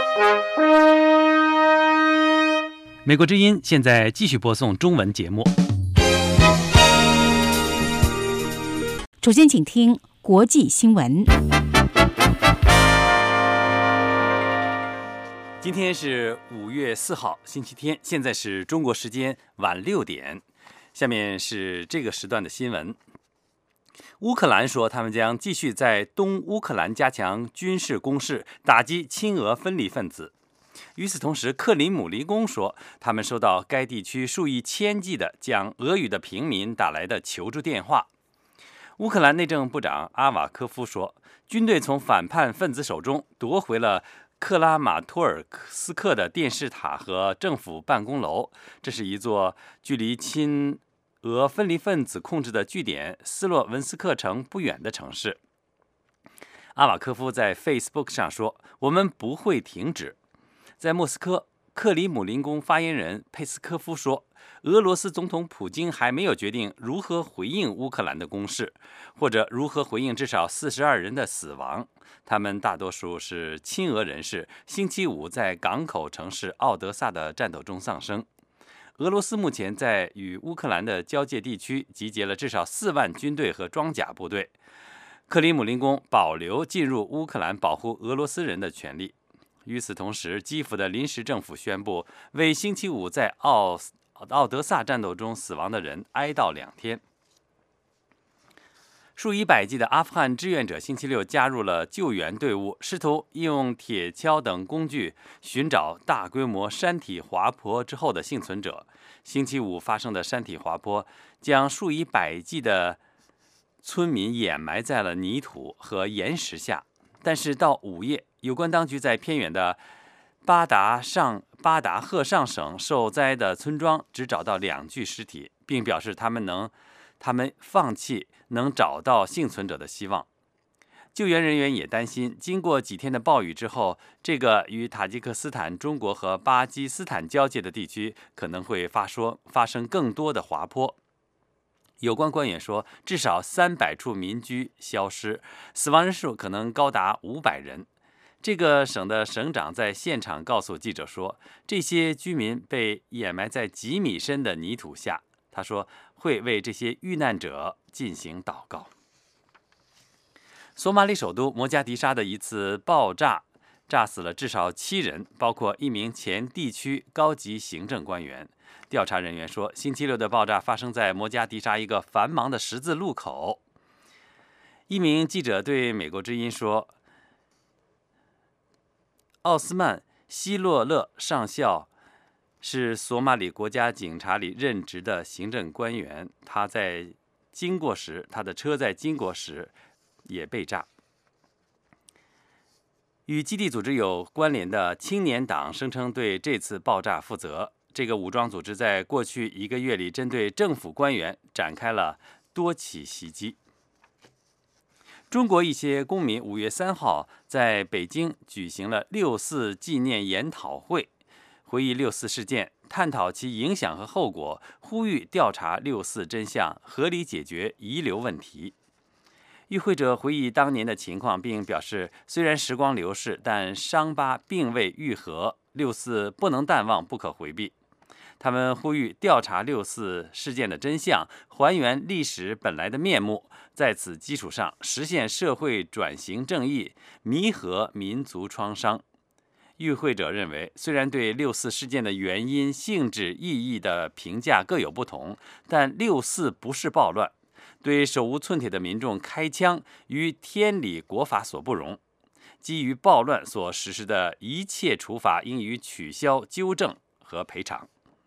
美国之音现在继续播送中文节目。 首先请听国际新闻。 今天是5月4号，星期天，现在是中国时间晚6点。下面是这个时段的新闻。乌克兰说，他们将继续在东乌克兰加强军事攻势，打击亲俄分离分子。与此同时，克林姆林宫说，他们收到该地区数以千计的讲俄语的平民打来的求助电话。乌克兰内政部长阿瓦科夫说，军队从反叛分子手中夺回了克拉马托尔斯克的电视塔和政府办公楼，这是一座距离亲俄分离分子控制的据点斯洛文斯克城不远的城市。阿瓦科夫在 Facebook 上说，我们不会停止。在莫斯科，克里姆林宫发言人佩斯科夫说，俄罗斯总统普京还没有决定如何回应乌克兰的攻势，或者如何回应至少42人的死亡，他们大多数是亲俄人士，星期五在港口城市奥德萨的战斗中丧生。俄罗斯目前在与乌克兰的交界地区集结了至少4万军队和装甲部队。克里姆林宫保留进入乌克兰保护俄罗斯人的权利。与此同时，基辅的临时政府宣布为星期五在奥德萨战斗中死亡的人哀悼2天。数以百计的阿富汗志愿者星期六加入了救援队伍，试图用铁锹等工具寻找大规模山体滑坡之后的幸存者。星期五发生的山体滑坡将数以百计的村民掩埋在了泥土和岩石下，但是到午夜，有关当局在偏远的巴达赫上省受灾的村庄只找到2具尸体，并表示他们放弃能找到幸存者的希望。救援人员也担心，经过几天的暴雨之后，这个与塔吉克斯坦、中国和巴基斯坦交界的地区可能会发生更多的滑坡。有关官员说，至少300处民居消失，死亡人数可能高达500人。这个省的省长在现场告诉记者说，这些居民被掩埋在几米深的泥土下。他说会为这些遇难者进行祷告。索马里首都摩加迪沙的一次爆炸炸死了至少7人，包括1名前地区高级行政官员。调查人员说，星期六的爆炸发生在摩加迪沙一个繁忙的十字路口。一名记者对美国之音说，奥斯曼·希洛勒上校是索马里国家警察里任职的行政官员，他的车在经过时也被炸。与基地组织有关联的青年党声称对这次爆炸负责。这个武装组织在过去1个月里针对政府官员展开了多起袭击。中国一些公民5月3号在北京举行了6·4纪念研讨会，回忆6·4事件，探讨其影响和后果，呼吁调查6·4真相，合理解决遗留问题。与会者回忆当年的情况，并表示虽然时光流逝，但伤疤并未愈合，6·4不能淡忘，不可回避。他们呼吁调查6·4事件的真相，还原历史本来的面目，在此基础上实现社会转型正义，弥合民族创伤。与会者认为，虽然对6·4事件的原因、性质、意义的评价各有不同，但6·4不是暴乱，对手无寸铁的民众开枪与天理国法所不容。基于暴乱所实施的一切处罚应予取消、纠正和赔偿。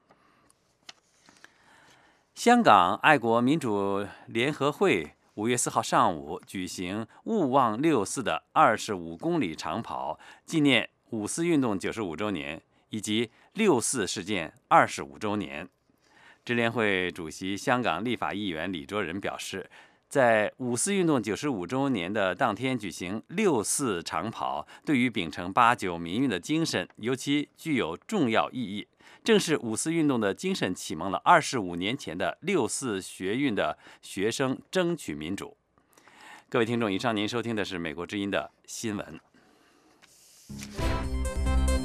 香港爱国民主联合会5月4号上午举行勿忘6·4的25公里长跑，纪念5·4运动95周年以及6·4事件25周年。支联会主席香港立法议员李卓人表示，在5·4运动95周年的当天举行6·4长跑，对于秉承八九民运的精神尤其具有重要意义。正是5·4运动的精神启蒙了25年前的6·4学运的学生争取民主。各位听众，以上您收听的是美国之音的新闻。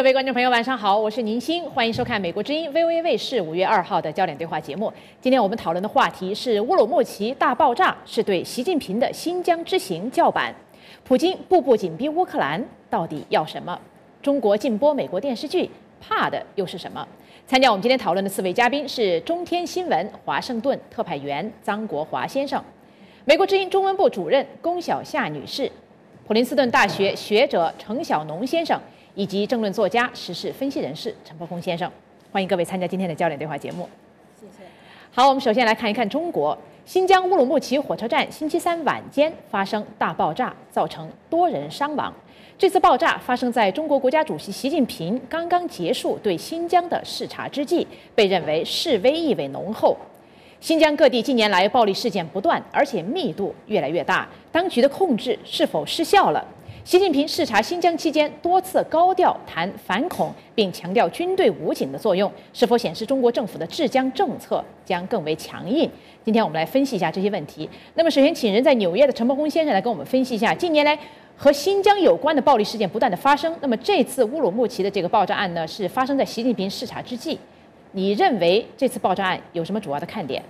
各位观众朋友，晚上好，我是宁鑫，欢迎收看美国之音 VOA 卫视5月2号的焦点对话节目。今天我们讨论的话题是乌鲁木齐大爆炸是对习近平的新疆之行叫板，普京步步紧逼乌克兰，到底要什么？中国禁播美国电视剧，怕的又是什么？参加我们今天讨论的4位嘉宾是中天新闻华盛顿特派员张国华先生，美国之音中文部主任龚晓夏女士，普林斯顿大学学者程晓农先生，以及政论作家、时事分析人士陈伯峰先生。欢迎各位参加今天的焦点对话节目。谢谢。好，我们首先来看一看中国新疆乌鲁木齐火车站星期三晚间发生大爆炸，造成多人伤亡。这次爆炸发生在中国国家主席习近平刚刚结束对新疆的视察之际，被认为示威意味浓厚。新疆各地近年来暴力事件不断，而且密度越来越大，当局的控制是否失效了？习近平视察新疆期间多次高调谈反恐，并强调军队武警的作用，是否显示中国政府的治疆政策将更为强硬？今天我们来分析一下这些问题。那么首先请人在纽约的陈伯峰先生来跟我们分析一下近年来和新疆有关的暴力事件不断的发生。那么这次乌鲁木齐的这个爆炸案呢，是发生在习近平视察之际。你认为这次爆炸案有什么主要的看点？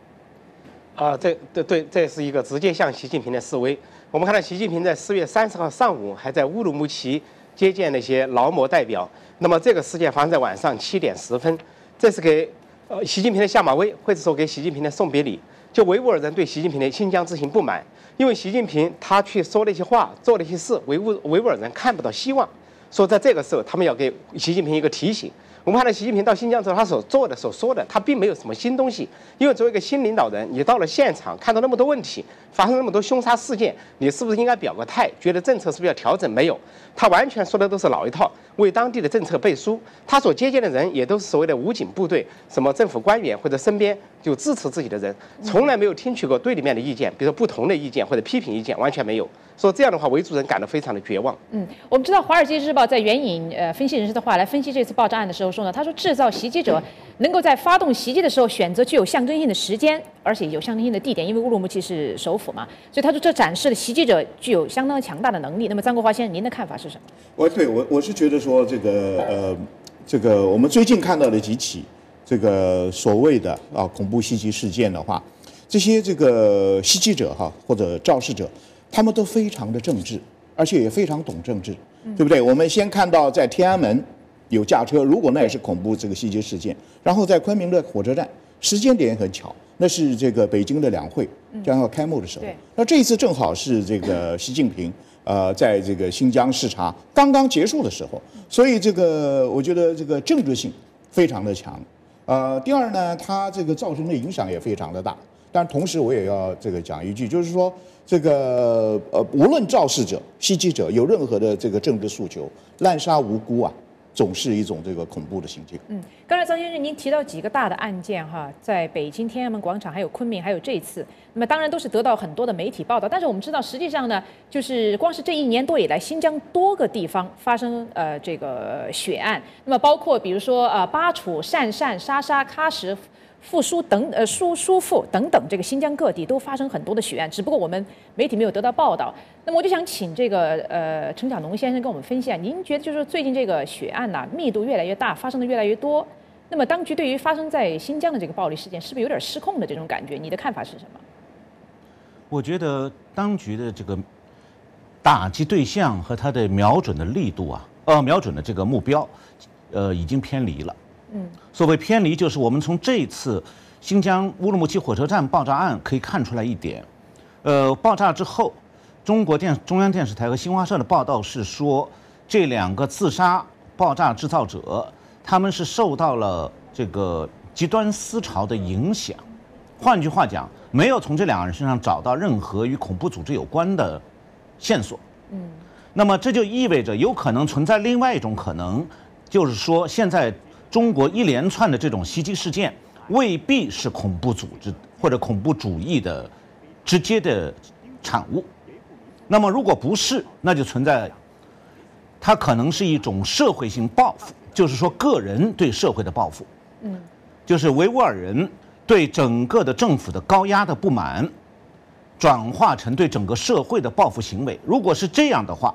这是一个直接向习近平的示威。我们看到习近平在4月30号上午还在乌鲁木齐接见那些劳模代表。那么这个事件发生在晚上7点10分，这是给习近平的下马威，或者说给习近平的送别礼。就维吾尔人对习近平的新疆之行不满，因为习近平他去说了一些话，做了一些事，维吾尔人看不到希望，说在这个时候他们要给习近平一个提醒。我们看到习近平到新疆之后，他所做的、所说的，他并没有什么新东西。因为作为一个新领导人，你到了现场，看到那么多问题，发生那么多凶杀事件，你是不是应该表个态？觉得政策是不是要调整？没有，他完全说的都是老一套，为当地的政策背书。他所接见的人也都是所谓的武警部队，什么政府官员或者身边就支持自己的人，从来没有听取过对里面的意见，比如说不同的意见或者批评意见，完全没有。说这样的话，维族人感到非常的绝望。 我们知道《华尔街日报》在援引分析人士的话来分析这次爆炸案的时候说呢，他说制造袭击者能够在发动袭击的时候选择具有象征性的时间，而且有象征性的地点，因为乌鲁木齐是首府嘛，所以他说这展示了袭击者具有相当强大的能力。那么张国华先生，您的看法是什么？ 我是觉得说这个我们最近看到的几起这个所谓的恐怖袭击事件的话，这些这个袭击者或者肇事者，他们都非常的政治，而且也非常懂政治，对不对？我们先看到在天安门有驾车，如果那也是恐怖这个袭击事件，然后在昆明的火车站，时间点很巧，那是这个北京的两会将要开幕的时候，那这一次正好是这个习近平在这个新疆视察刚刚结束的时候，所以这个我觉得这个政治性非常的强。第二呢，它这个造成的影响也非常的大。但同时我也要这个讲一句，就是说这个无论肇事者、袭击者有任何的这个政治诉求，滥杀无辜总是一种这个恐怖的行径。 刚才张先生您提到几个大的案件在北京天安门广场、还有昆明、还有这一次，那么当然都是得到很多的媒体报道。但是我们知道，实际上呢，就是光是这1年多以来，新疆多个地方发生这个血案，那么包括比如说巴楚、鄯善、沙沙、喀什、富舒等舒富等等，这个新疆各地都发生很多的血案，只不过我们媒体没有得到报道。那么我就想请这个程晓农先生跟我们分析啊，您觉得就是最近这个血案密度越来越大，发生的越来越多，那么当局对于发生在新疆的这个暴力事件，是不是有点失控的这种感觉？你的看法是什么？ 我觉得当局的这个打击对象和他的瞄准的力度瞄准的这个目标，已经偏离了。所谓偏离，就是我们从这次新疆乌鲁木齐火车站爆炸案可以看出来一点。爆炸之后，中央电视台和新华社的报道是说，这2个自杀爆炸制造者，他们是受到了这个极端思潮的影响。换句话讲，没有从这2个人身上找到任何与恐怖组织有关的线索。那么这就意味着有可能存在另外一种可能，就是说现在中国一连串的这种袭击事件未必是恐怖组织或者恐怖主义的直接的产物。那么如果不是，那就存在它可能是一种社会性报复，就是说个人对社会的报复。就是维吾尔人对整个的政府的高压的不满，转化成对整个社会的报复行为。如果是这样的话，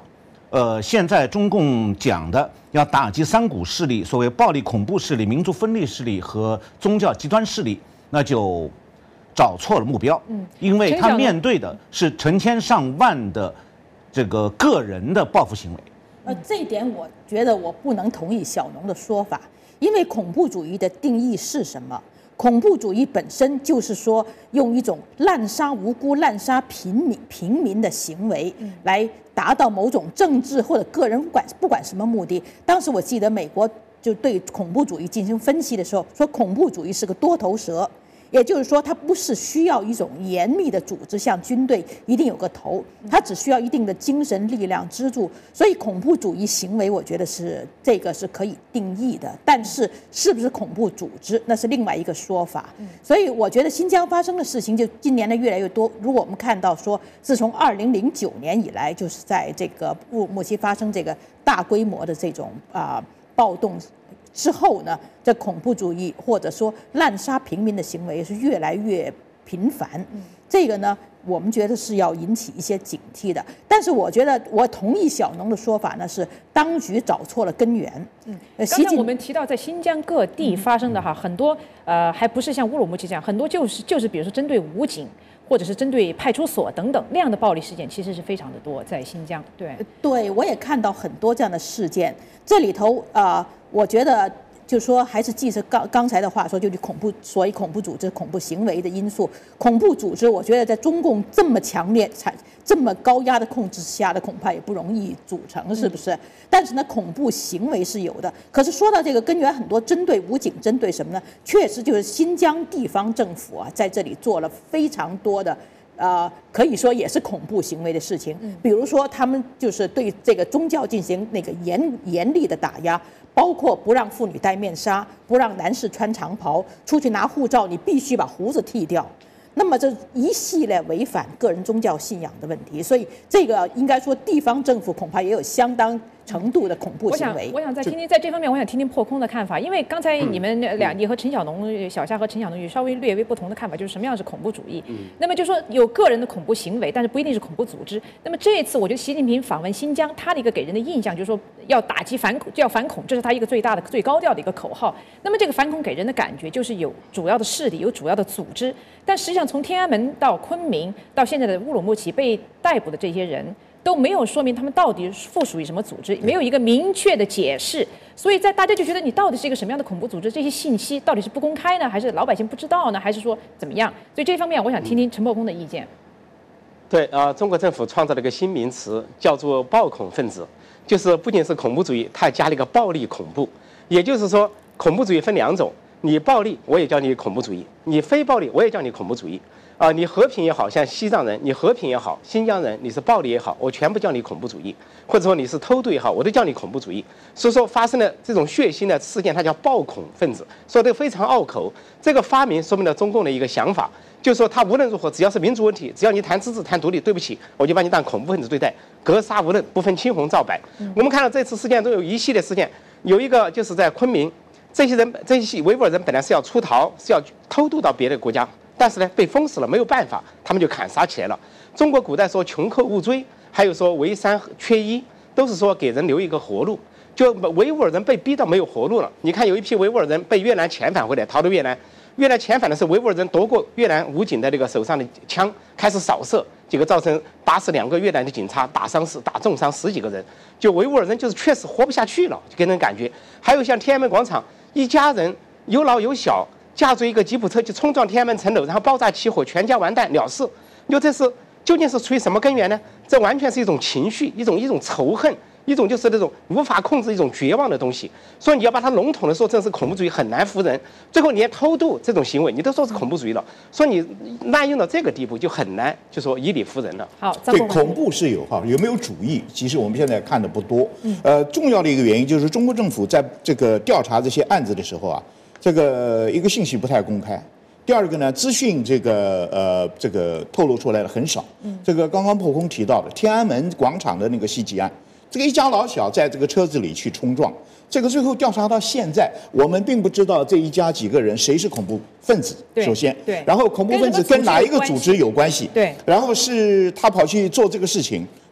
现在中共讲的要打击3股势力，所谓暴力恐怖势力、民族分裂势力和宗教极端势力，那就找错了目标。因为他面对的是成千上万的这个个人的报复行为。 这一点我觉得我不能同意小农的说法，因为恐怖主义的定义是什么？恐怖主义本身就是说用一种滥杀无辜、滥杀平民的行为来达到某种政治或者个人不管什么目的。当时我记得美国就对恐怖主义进行分析的时候，说恐怖主义是个多头蛇。也就是说，它不是需要一种严密的组织，像军队一定有个头，它只需要一定的精神力量支柱。所以，恐怖主义行为，我觉得这个是可以定义的。但是，是不是恐怖组织，那是另外一个说法。所以，我觉得新疆发生的事情，就今年的越来越多。如果我们看到说，自从2009年以来，就是在这个乌鲁木齐发生这个大规模的这种暴动之后呢，这恐怖主义或者说滥杀平民的行为是越来越频繁。这个呢，我们觉得是要引起一些警惕的。但是我觉得我同意小农的说法呢，是当局找错了根源。 刚才我们提到在新疆各地发生的很多还不是像乌鲁木齐这样，很多就是比如说针对武警或者是针对派出所等等那样的暴力事件，其实是非常的多在新疆。 对，我也看到很多这样的事件。这里头我觉得就是说，还是记着刚才的话说，就是所谓恐怖组织、恐怖行为的因素。恐怖组织，我觉得在中共这么强烈、这么高压的控制下的，恐怕也不容易组成，是不是？但是呢，恐怖行为是有的。可是说到这个根源，很多针对武警，针对什么呢？确实就是新疆地方政府在这里做了非常多的。可以说也是恐怖行为的事情，比如说他们就是对这个宗教进行那个严厉的打压，包括不让妇女戴面纱，不让男士穿长袍，出去拿护照你必须把胡子剃掉。那么这一系列违反个人宗教信仰的问题，所以这个应该说地方政府恐怕也有相当程度的恐怖行为。 我想再听听在这方面，我想听听破空的看法，因为刚才你们你和陈小农、小夏和陈小农有稍微略微不同的看法，就是什么样是恐怖主义。那么就说有个人的恐怖行为，但是不一定是恐怖组织。那么这一次，我觉得习近平访问新疆，他的一个给人的印象就是说要打击反恐，要反恐，这是他一个最大的、最高调的一个口号。那么这个反恐给人的感觉就是有主要的势力，有主要的组织，但实际上从天安门到昆明到现在的乌鲁木齐被逮捕的这些人，都没有说明他们到底附属于什么组织，没有一个明确的解释，所以大家就觉得你到底是一个什么样的恐怖组织？这些信息到底是不公开呢，还是老百姓不知道呢，还是说怎么样？所以这方面我想听听陈破空的意见。 对中国政府创造了一个新名词，叫做暴恐分子，就是不仅是恐怖主义，它还加了一个暴力恐怖。也就是说，恐怖主义分两种，你暴力我也叫你恐怖主义，你非暴力我也叫你恐怖主义。你和平也好，像西藏人，你和平也好，新疆人你是暴力也好，我全部叫你恐怖主义，或者说你是偷渡也好，我都叫你恐怖主义。所以说发生了这种血腥的事件，它叫暴恐分子，说的非常拗口。这个发明说明了中共的一个想法，就是说他无论如何，只要是民族问题，只要你谈自治、谈独立，对不起，我就把你当恐怖分子对待，格杀无论，不分青红皂白。我们看到这次事件中有一系列事件，有一个就是在昆明，这些维吾尔人本来是要出逃，是要偷渡到别的国家。但是呢，被封死了，没有办法，他们就砍杀起来了。中国古代说穷寇勿追，还有说为山缺一，都是说给人留一个活路。就维吾尔人被逼到没有活路了。你看有一批维吾尔人被越南遣返回来，逃到越南。越南遣返的时候，维吾尔人夺过越南武警的那个手上的枪，开始扫射，结果造成打死2个越南的警察，打重伤10几个人。就维吾尔人就是确实活不下去了，就给人感觉。还有像天安门广场，一家人有老有小。驾着一个吉普车去冲撞天安门城楼，然后爆炸起火，全家完蛋了事。你说这是究竟是出于什么根源呢？这完全是一种情绪，一种仇恨，一种就是那种无法控制、一种绝望的东西。所以你要把它笼统的说这是恐怖主义，很难服人。最后你连偷渡这种行为，你都说是恐怖主义了，说你滥用到这个地步，就很难就说以理服人了。 好， 对，恐怖是有没有主义？其实我们现在看的不多。重要的一个原因就是中国政府在这个调查这些案子的时候这个一个信息不太公开，第二个呢，资讯这个透露出来的很少。这个刚刚破空提到的天安门广场的那个袭击案，这个一家老小在这个车子里去冲撞，这个最后调查到现在，我们并不知道这一家几个人谁是恐怖分子。首先，然后恐怖分子跟哪一个组织有关系？ 对， 然后是他跑去做这个事情，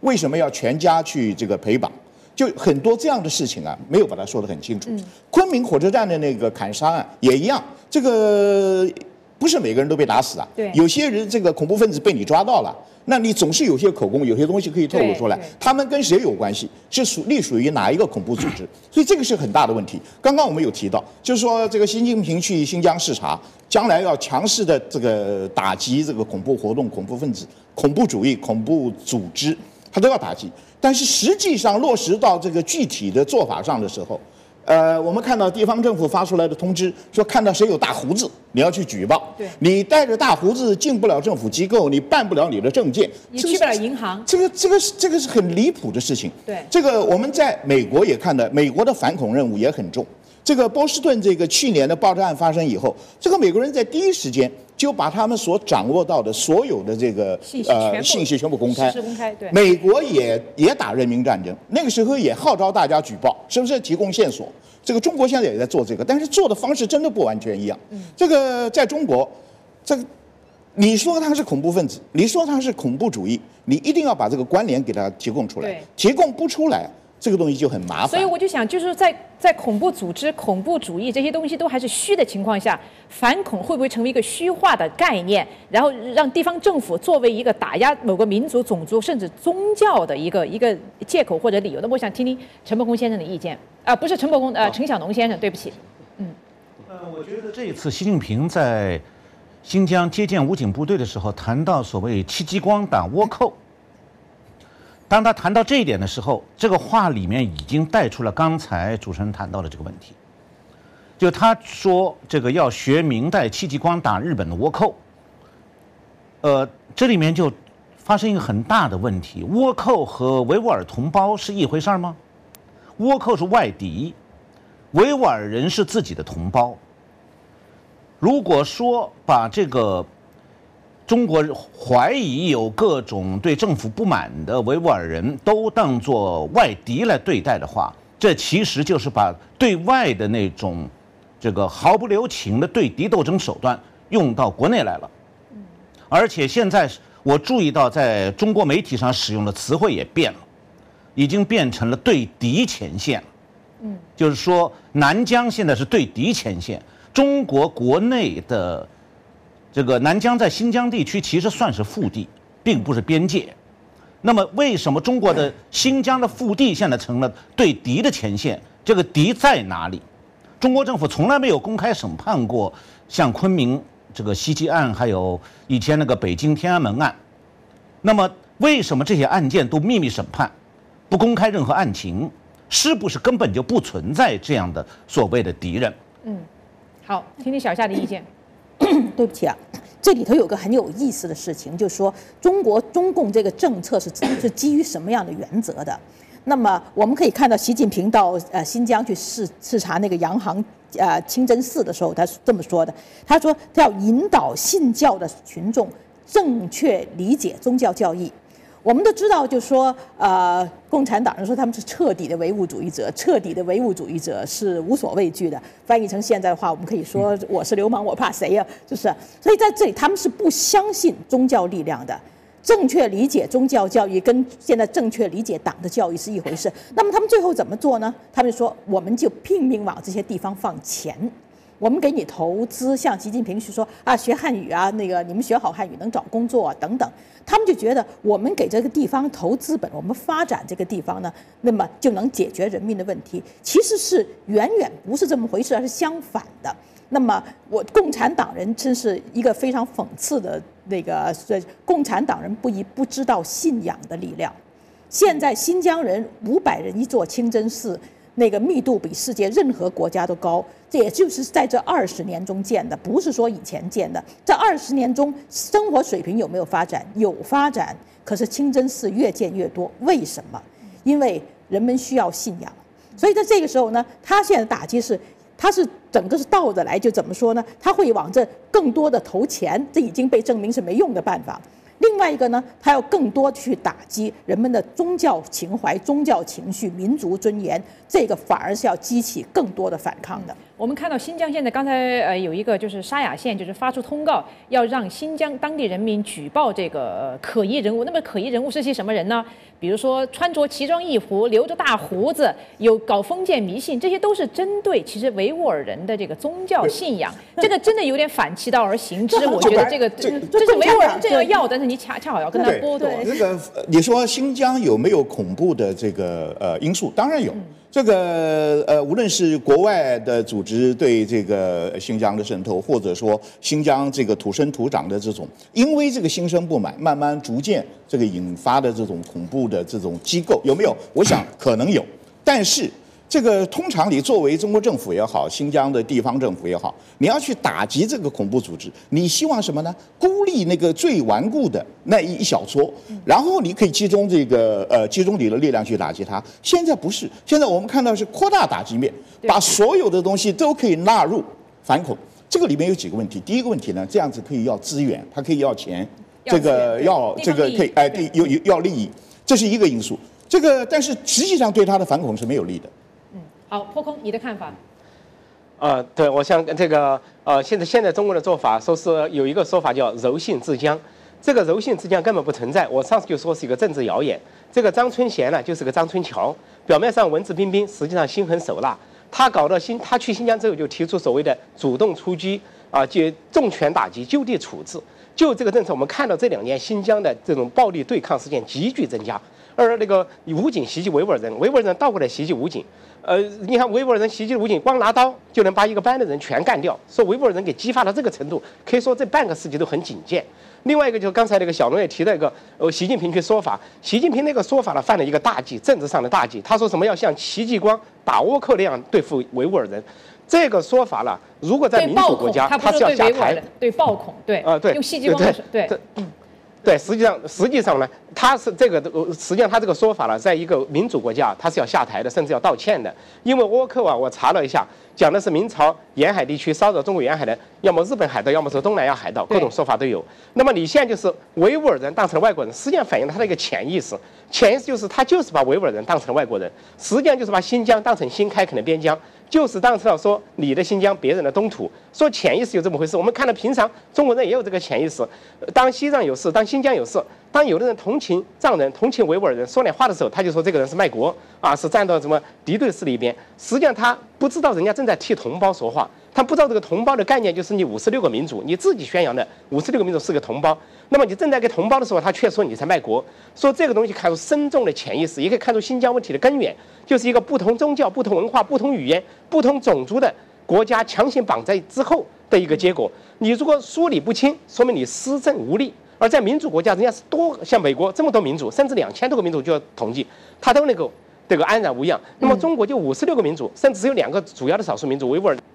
为什么要全家去这个陪绑？就很多这样的事情啊，没有把它说得很清楚。昆明火车站的那个砍杀案也一样，这个不是每个人都被打死啊。 对， 有些人这个恐怖分子被你抓到了，那你总是有些口供，有些东西可以透露出来。他们跟谁有关系？是隶属于哪一个恐怖组织？所以这个是很大的问题。刚刚我们有提到，就是说这个习近平去新疆视察，将来要强势的这个打击这个恐怖活动、恐怖分子、恐怖主义、恐怖组织，他都要打击。但是实际上落实到这个具体的做法上的时候，我们看到地方政府发出来的通知说，看到谁有大胡子，你要去举报。 对， 你带着大胡子进不了政府机构，你办不了你的证件， 你去不了银行。 这个是很离谱的事情。 对， 这个我们在美国也看到，美国的反恐任务也很重。这个波士顿这个去年的爆炸案发生以后，这个美国人在第一时间就把他们所掌握到的所有的这个信息全部公开， 对。 美国也打人民战争，那个时候也号召大家举报，是不是提供线索？这个中国现在也在做这个，但是做的方式真的不完全一样。这个在中国，这个你说他是恐怖分子，你说他是恐怖主义，你一定要把这个关联给他提供出来，提供不出来，这个东西就很麻烦。 所以我就想，就是在恐怖组织、恐怖主义这些东西都还是虚的情况下，反恐会不会成为一个虚化的概念，然后让地方政府作为一个打压某个民族、种族甚至宗教的一个借口或者理由？那我想听听陈伯公先生的意见不是陈伯公，陈小农先生，对不起。 我觉得这一次习近平在新疆接见武警部队的时候，谈到所谓戚继光党倭寇。当他谈到这一点的时候，这个话里面已经带出了刚才主持人谈到的这个问题，就他说这个要学明代戚继光打日本的倭寇，这里面就发生一个很大的问题：倭寇和维吾尔同胞是一回事吗？倭寇是外敌，维吾尔人是自己的同胞。如果说把这个中国怀疑有各种对政府不满的维吾尔人都当作外敌来对待的话，这其实就是把对外的那种这个毫不留情的对敌斗争手段用到国内来了。而且现在我注意到，在中国媒体上使用的词汇也变了，已经变成了对敌前线了。就是说南疆现在是对敌前线，中国国内的这个南疆在新疆地区其实算是腹地，并不是边界。那么为什么中国的新疆的腹地现在成了对敌的前线？这个敌在哪里？中国政府从来没有公开审判过像昆明这个袭击案，还有以前那个北京天安门案。那么为什么这些案件都秘密审判，不公开任何案情？是不是根本就不存在这样的所谓的敌人？ 好，听听小夏的意见。 对不起啊，这里头有个很有意思的事情，就是说中共这个政策是基于什么样的原则的？那么我们可以看到，习近平到新疆去视察那个洋行清真寺的时候，他是这么说的：他说他要引导信教的群众正确理解宗教教义。我们都知道，就说共产党人说他们是彻底的唯物主义者，彻底的唯物主义者是无所畏惧的。翻译成现在的话，我们可以说我是流氓，我怕谁呀？就是，所以在这里他们是不相信宗教力量的。正确理解宗教教育跟现在正确理解党的教育是一回事。那么他们最后怎么做呢？他们说我们就拼命往这些地方放钱。我们给你投资，像习近平是说学汉语啊，那个你们学好汉语能找工作啊等等，他们就觉得我们给这个地方投资本，我们发展这个地方呢，那么就能解决人民的问题。其实是远远不是这么回事，而是相反的。那么共产党人真是一个非常讽刺的那个，共产党人不知道信仰的力量。现在新疆人500人一座清真寺，那个密度比世界任何国家都高，这也就是在这20年中建的，不是说以前建的。这20年中，生活水平有没有发展？有发展，可是清真寺越建越多，为什么？因为人们需要信仰。所以在这个时候呢，他现在打击是，他是整个是倒着来，就怎么说呢？他会往这更多的投钱，这已经被证明是没用的办法。另外一个呢，他要更多去打击人们的宗教情怀、宗教情绪、民族尊严，这个反而是要激起更多的反抗的。 我们看到新疆现在刚才有一个就是沙雅县就是发出通告，要让新疆当地人民举报这个可疑人物。那么可疑人物是些什么人呢？比如说穿着奇装异服、留着大胡子、有搞封建迷信，这些都是针对其实维吾尔人的这个宗教信仰。这个真的有点反其道而行之。我觉得这是维吾尔人正要，但是你恰好要跟他剥夺。 这个你说新疆有没有恐怖的这个因素？当然有。这个无论是国外的组织对这个新疆的渗透，或者说新疆这个土生土长的这种，因为这个心生不满，慢慢逐渐这个引发的这种恐怖的这种机构，有没有？我想可能有，但是这个通常你作为中国政府也好，新疆的地方政府也好，你要去打击这个恐怖组织，你希望什么呢？孤立那个最顽固的那一小撮，然后你可以集中你的力量去打击它。现在不是，现在我们看到是扩大打击面，把所有的东西都可以纳入反恐。这个里面有几个问题。第一个问题呢，这样子可以要资源，它可以要钱，这个要这个可以要利益，这是一个因素。这个但是实际上对它的反恐是没有利的。 好，破空，你的看法？ 对，我想这个现在中国的做法，说是有一个说法叫柔性治疆，这个柔性治疆根本不存在。我上次就说是一个政治谣言。这个张春贤呢，就是个张春桥，表面上文质彬彬，实际上心狠手辣。他去新疆之后就提出所谓的主动出击就重拳打击，就地处置。就这个政策，我们看到这2年新疆的这种暴力对抗事件急剧增加。而那个武警袭击维吾尔人，维吾尔人倒过来袭击武警。你看维吾尔人袭击武警，光拿刀就能把一个班的人全干掉。说维吾尔人给激发到这个程度，可以说这半个世纪都很警戒。另外一个就是刚才那个小龙也提到一个习近平去说法，习近平那个说法呢犯了一个大忌，政治上的大忌。他说什么要像戚继光打倻克那样对付维吾尔人。这个说法呢，如果在民主国家，他是要下台。 对暴恐，对对， 用戚继光的对，实际上呢，他是这个，实际上他这个说法呢，在一个民主国家，他是要下台的，甚至要道歉的。因为倭寇我查了一下，讲的是明朝沿海地区骚扰中国沿海的，要么日本海盗，要么是东南亚海盗，各种说法都有。那么你现在就是维吾尔人当成了外国人，实际上反映了他的一个潜意识，潜意识就是他就是把维吾尔人当成了外国人，实际上就是把新疆当成新开垦的边疆。就是当成了说你的新疆别人的东土，说潜意识就这么回事。我们看到平常中国人也有这个潜意识，当西藏有事，当新疆有事，当有的人同情藏人、同情维吾尔人说点话的时候，他就说这个人是卖国是站到什么敌对势力一边。实际上他不知道人家正在替同胞说话，他不知道这个同胞的概念就是你56个民族，你自己宣扬的56个民族是个同胞。那么你正在给同胞的时候，他却说你才卖国。说这个东西看出深重的潜意识，也可以看出新疆问题的根源，就是一个不同宗教、不同文化、不同语言、不同种族的国家强行绑在之后的一个结果。你如果梳理不清，说明你施政无力。而在民主国家，人家是像美国这么多民族，甚至2000多个民族就要统计，他都能够这个安然无恙。那么中国就56个民族，甚至只有2个主要的少数民族维吾尔人。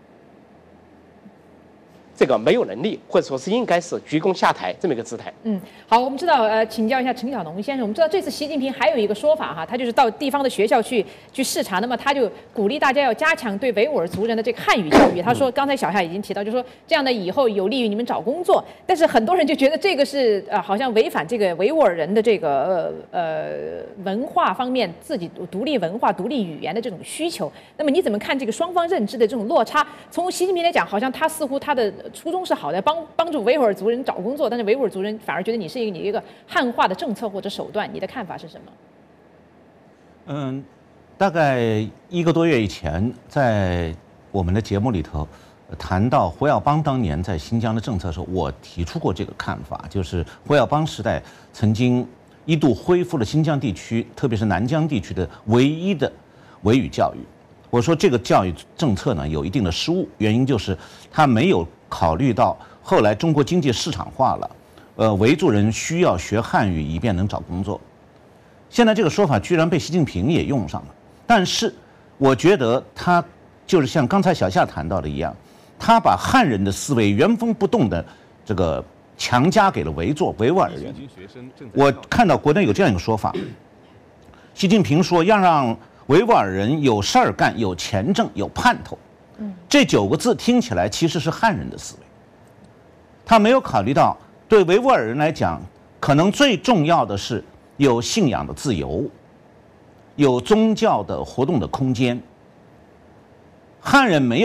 这个没有能力，或者说是应该是鞠躬下台这么一个姿态。 好，我们知道请教一下陈小农先生，我们知道这次习近平还有一个说法他就是到地方的学校去视察，那么他就鼓励大家要加强对维吾尔族人的这个汉语教育。他说，刚才小夏已经提到，就是说这样的以后有利于你们找工作，但是很多人就觉得这个是好像违反这个维吾尔人的这个文化方面自己独立文化、独立语言的这种需求。那么你怎么看这个双方认知的这种落差？从习近平来讲，好像他似乎他的初衷是好的，帮助维吾尔族人找工作，但是维吾尔族人反而觉得你是一个汉化的政策或者手段，你的看法是什么？ 大概1个多月以前，在我们的节目里头谈到胡耀邦当年在新疆的政策的时候，我提出过这个看法，就是胡耀邦时代曾经一度恢复了新疆地区，特别是南疆地区的唯一的维语教育。我说这个教育政策呢有一定的失误，原因就是他没有考虑到后来中国经济市场化了，维族人需要学汉语以便能找工作。现在这个说法居然被习近平也用上了，但是我觉得他就是像刚才小夏谈到的一样，他把汉人的思维原封不动的这个强加给了维吾尔人。我看到国内有这样一个说法，习近平说要让维吾尔人有事儿干、有钱挣、有盼头。这9个字听起来其实是汉人的思维，他没有考虑到对维吾尔人来讲，可能最重要的是有信仰的自由，有宗教的活动的空间。汉人没有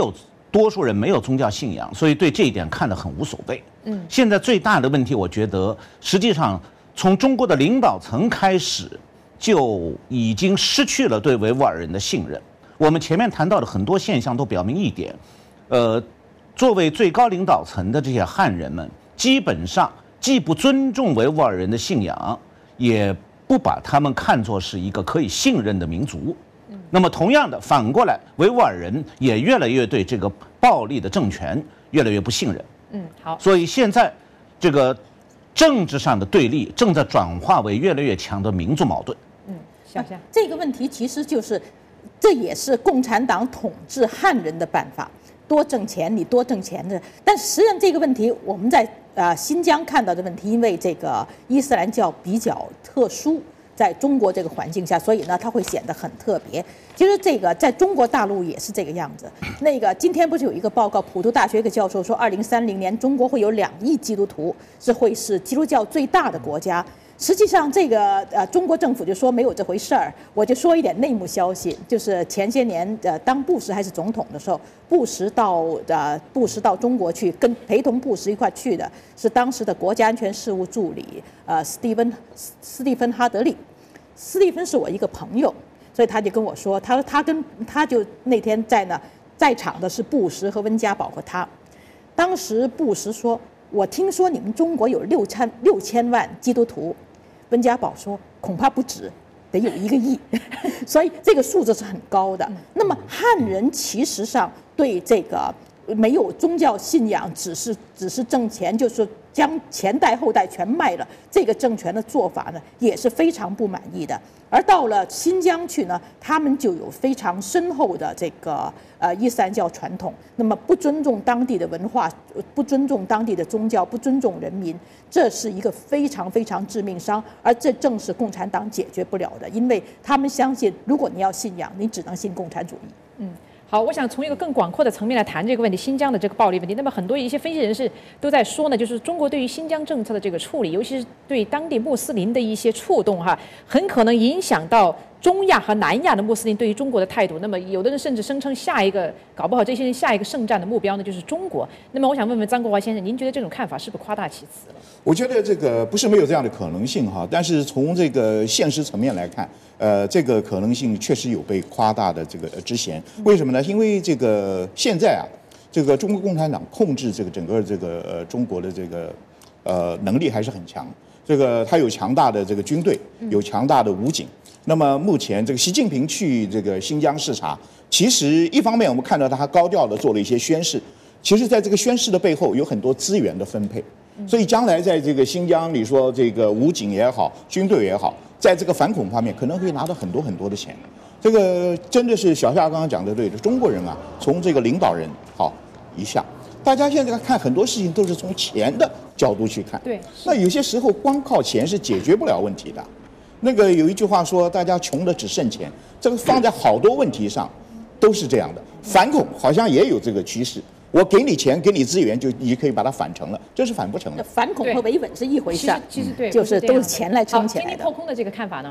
多数人没有宗教信仰，所以对这一点看得很无所谓。现在最大的问题，我觉得实际上从中国的领导层开始就已经失去了对维吾尔人的信任。我们前面谈到的很多现象都表明一点，作为最高领导层的这些汉人们，基本上既不尊重维吾尔人的信仰，也不把他们看作是一个可以信任的民族。那么同样的，反过来，维吾尔人也越来越对这个暴力的政权越来越不信任。 好。 所以现在这个政治上的对立正在转化为越来越强的民族矛盾。 小夏， 这个问题其实就是，这也是共产党统治汉人的办法，多挣钱，你多挣钱的。但实际上这个问题，我们在新疆看到的问题，因为这个伊斯兰教比较特殊。在中国这个环境下，所以呢，它会显得很特别。其实这个在中国大陆也是这个样子。那个今天不是有一个报告，普渡大学一个教授说，2030年中国会有2亿基督徒，会是基督教最大的国家。实际上，这个中国政府就说没有这回事儿。我就说一点内幕消息，就是前些年当布什还是总统的时候，布什到中国去，陪同布什一块去的是当时的国家安全事务助理斯蒂芬哈德利。斯蒂芬是我一个朋友，所以他就跟我说，他就那天在场的是布什和温家宝和他。当时布什说，我听说你们中国有6000万基督徒。温家宝说恐怕不止，得有1个亿，所以这个数字是很高的。那么汉人其实上对这个没有宗教信仰，只是挣钱，就是将前代后代全卖了，这个政权的做法呢也是非常不满意的。而到了新疆去呢，他们就有非常深厚的这个伊斯兰教传统，那么不尊重当地的文化，不尊重当地的宗教，不尊重人民，这是一个非常非常致命伤，而这正是共产党解决不了的，因为他们相信，如果你要信仰，你只能信共产主义。 好，我想从一个更广阔的层面来谈这个问题，新疆的这个暴力问题。那么很多一些分析人士都在说呢，就是中国对于新疆政策的这个处理，尤其是对当地穆斯林的一些触动很可能影响到中亚和南亚的穆斯林对于中国的态度。那么有的人甚至声称搞不好这些人下一个圣战的目标呢就是中国。那么我想问问张国华先生，您觉得这种看法是不是夸大其词了？ 我觉得这个不是没有这样的可能性但是从这个现实层面来看，这个可能性确实有被夸大的这个之嫌。为什么呢？因为这个现在这个中国共产党控制这个整个这个中国的这个能力还是很强。这个它有强大的这个军队，有强大的武警。那么目前这个习近平去这个新疆视察，其实一方面我们看到他高调的做了一些宣示，其实在这个宣示的背后有很多资源的分配。所以将来在这个新疆里说这个武警也好，军队也好，在这个反恐方面可能会拿到很多很多的钱。这个真的是小夏刚刚讲的对的，中国人从这个领导人一下，大家现在看很多事情都是从钱的角度去看。 对， 那有些时候光靠钱是解决不了问题的。那个有一句话说，大家穷的只剩钱，这个放在好多问题上都是这样的。反恐好像也有这个趋势。我给你钱，给你资源，你可以把它反成了，这是反不成的。 反恐和维稳是一回事， 其实对， 就是都是钱来撑起来的。 经济破空的这个看法呢？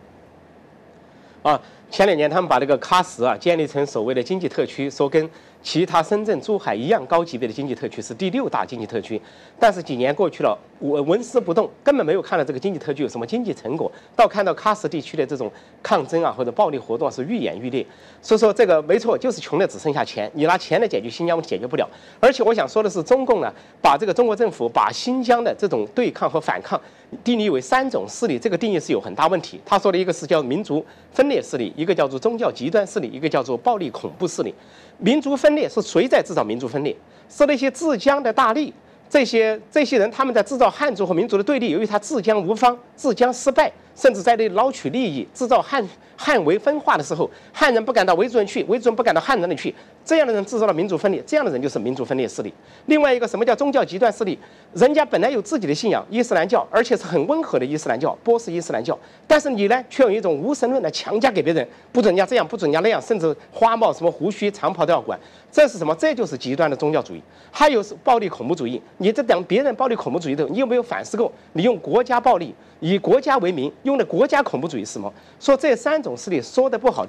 前2年他们把这个喀什建立成所谓的经济特区，说跟其他深圳、珠海一样高级别的经济特区，是第6大经济特区。但是几年过去了，纹丝不动，根本没有看到这个经济特区有什么经济成果，倒看到喀什地区的这种抗争或者暴力活动是愈演愈烈。所以说这个没错，就是穷的只剩下钱，你拿钱来解决新疆问题解决不了。而且我想说的是，中共呢把这个中国政府把新疆的这种对抗和反抗定义为3种势力，这个定义是有很大问题。他说的一个是叫民族分裂势力，一个叫做宗教极端势力，一个叫做暴力恐怖势力。民族分裂是谁在制造民族分裂？是那些治疆的大吏，这些人他们在制造汉族和民族的对立。由于他治疆无方，治疆失败，甚至在那里捞取利益，制造汉维分化的时候，汉人不敢到维族人去，维族人不敢到汉人那里去，这样的人制造了民族分裂，这样的人就是民族分裂势力。另外一个什么叫宗教极端势力？人家本来有自己的信仰，伊斯兰教，而且是很温和的伊斯兰教，波斯伊斯兰教，但是你呢，却用一种无神论来强加给别人，不准人家这样，不准人家那样，甚至花帽、什么胡须、长袍都要管。这是什么？这就是极端的宗教主义。还有是暴力恐怖主义。你在等别人暴力恐怖主义的时候，你有没有反思过？你用国家暴力，以国家为名，用的国家恐怖主义是什么？说这3种势力说的不好听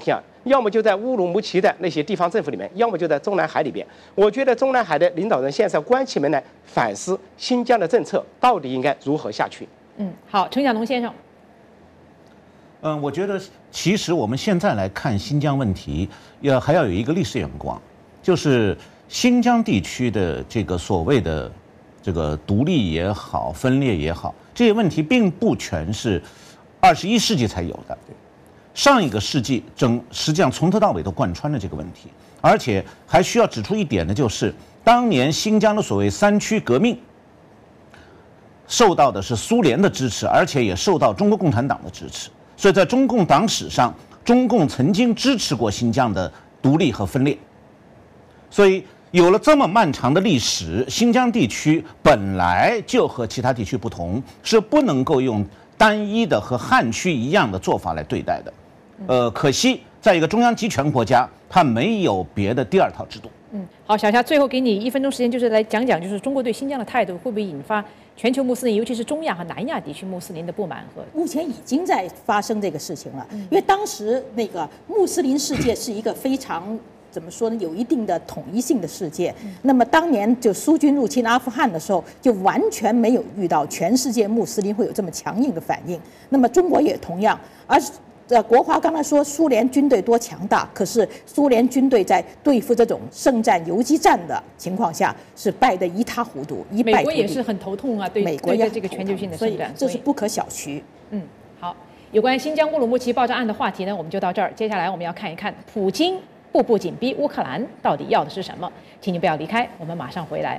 要么就在乌鲁木齐的那些地方政府里面，要么就在中南海里边。我觉得中南海的领导人现在关起门来反思新疆的政策到底应该如何下去。 好，陈晓农先生。 我觉得其实我们现在来看新疆问题，还要有一个历史眼光，就是新疆地区的这个所谓的这个独立也好、分裂也好，这些问题并不全是21世纪才有的。上一个世纪实际上从头到尾都贯穿了这个问题，而且还需要指出一点呢，就是当年新疆的所谓3区革命，受到的是苏联的支持，而且也受到中国共产党的支持。所以在中共党史上，中共曾经支持过新疆的独立和分裂。所以有了这么漫长的历史，新疆地区本来就和其他地区不同，是不能够用单一的和汉区一样的做法来对待的。可惜在一个中央集权国家，它没有别的第二套制度。 好，小夏，最后给你1分钟时间，就是来讲讲，就是中国对新疆的态度会不会引发全球穆斯林，尤其是中亚和南亚地区穆斯林的不满和？ 目前已经在发生这个事情了，因为当时那个穆斯林世界是一个非常怎么说呢，有一定的统一性的世界。那么当年就苏军入侵阿富汗的时候，就完全没有遇到全世界穆斯林会有这么强硬的反应。那么中国也同样，而国华刚才说苏联军队多强大，可是苏联军队在对付这种圣战游击战的情况下是败得一塌糊涂，一败涂地。 美国也是很头痛啊，对美国也这个全球性的圣战， 这是不可小觑。 好，有关新疆乌鲁木齐爆炸案的话题呢，我们就到这儿。接下来我们要看一看普京步步紧逼乌克兰到底要的是什么？请您不要离开，我们马上回来。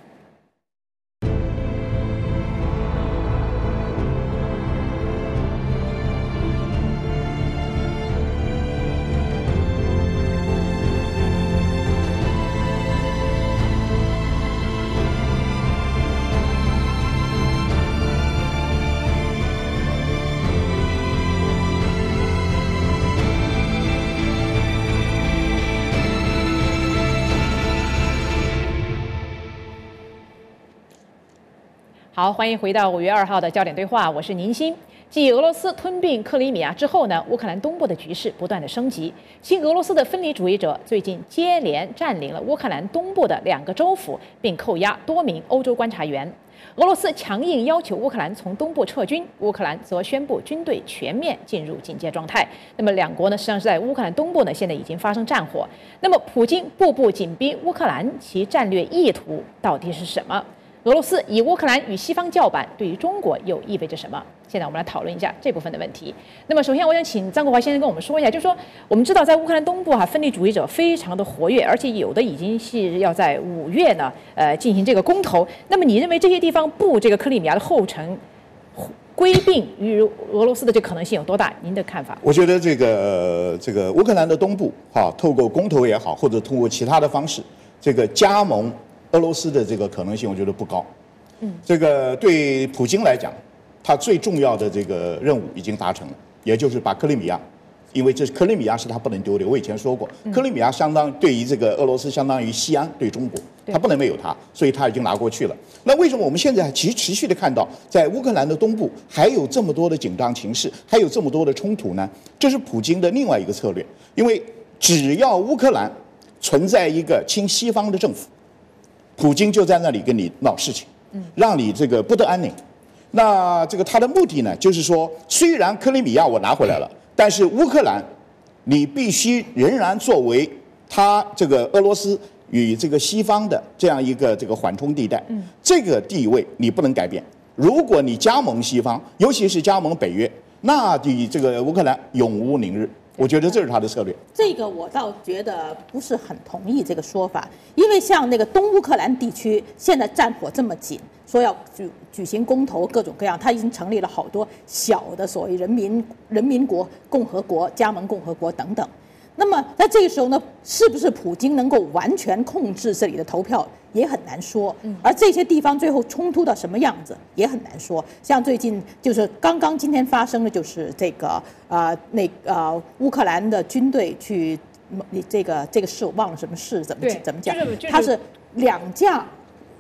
好，欢迎回到5月2号的焦点对话，我是宁鑫。继俄罗斯吞并克里米亚之后呢，乌克兰东部的局势不断的升级。亲俄罗斯的分离主义者最近接连占领了乌克兰东部的2个州府，并扣押多名欧洲观察员。俄罗斯强硬要求乌克兰从东部撤军，乌克兰则宣布军队全面进入警戒状态。那么两国呢，实际上是在乌克兰东部呢，现在已经发生战火。那么普京步步紧逼乌克兰，其战略意图到底是什么？俄罗斯以乌克兰与西方叫板，对于中国又意味着什么？现在我们来讨论一下这部分的问题。那么，首先我想请张国华先生跟我们说一下，就是说，我们知道在乌克兰东部分离主义者非常的活跃，而且有的已经是要在5月呢，进行这个公投。那么，你认为这些地方步这个克里米亚的后尘，归并于俄罗斯的这可能性有多大？您的看法？ 我觉得这个乌克兰的东部，透过公投也好，或者通过其他的方式，这个加盟俄罗斯的这个可能性，我觉得不高。这个对普京来讲，他最重要的这个任务已经达成了，也就是把克里米亚，因为这克里米亚是他不能丢的。我以前说过，克里米亚对于这个俄罗斯相当于西安对中国，他不能没有它，所以他已经拿过去了。那为什么我们现在持续的看到，在乌克兰的东部还有这么多的紧张情势，还有这么多的冲突呢？这是普京的另外一个策略，因为只要乌克兰存在一个亲西方的政府，普京就在那里跟你闹事情，让你这个不得安宁。那这个他的目的呢，就是说，虽然克里米亚我拿回来了，但是乌克兰，你必须仍然作为他这个俄罗斯与这个西方的这样一个这个缓冲地带，这个地位你不能改变。如果你加盟西方，尤其是加盟北约，那你这个乌克兰永无宁日。我觉得这是他的策略。 这个我倒觉得不是很同意这个说法，因为像那个东乌克兰地区现在战火这么紧，说要举行公投各种各样，他已经成立了好多小的所谓人民国、共和国、加盟共和国等等。那么在这个时候呢，是不是普京能够完全控制这里的投票也很难说，而这些地方最后冲突到什么样子也很难说。像最近就是刚刚今天发生的就是这个乌克兰的军队去这个事我忘了什么事怎么讲，它是2架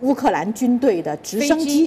乌克兰军队的直升机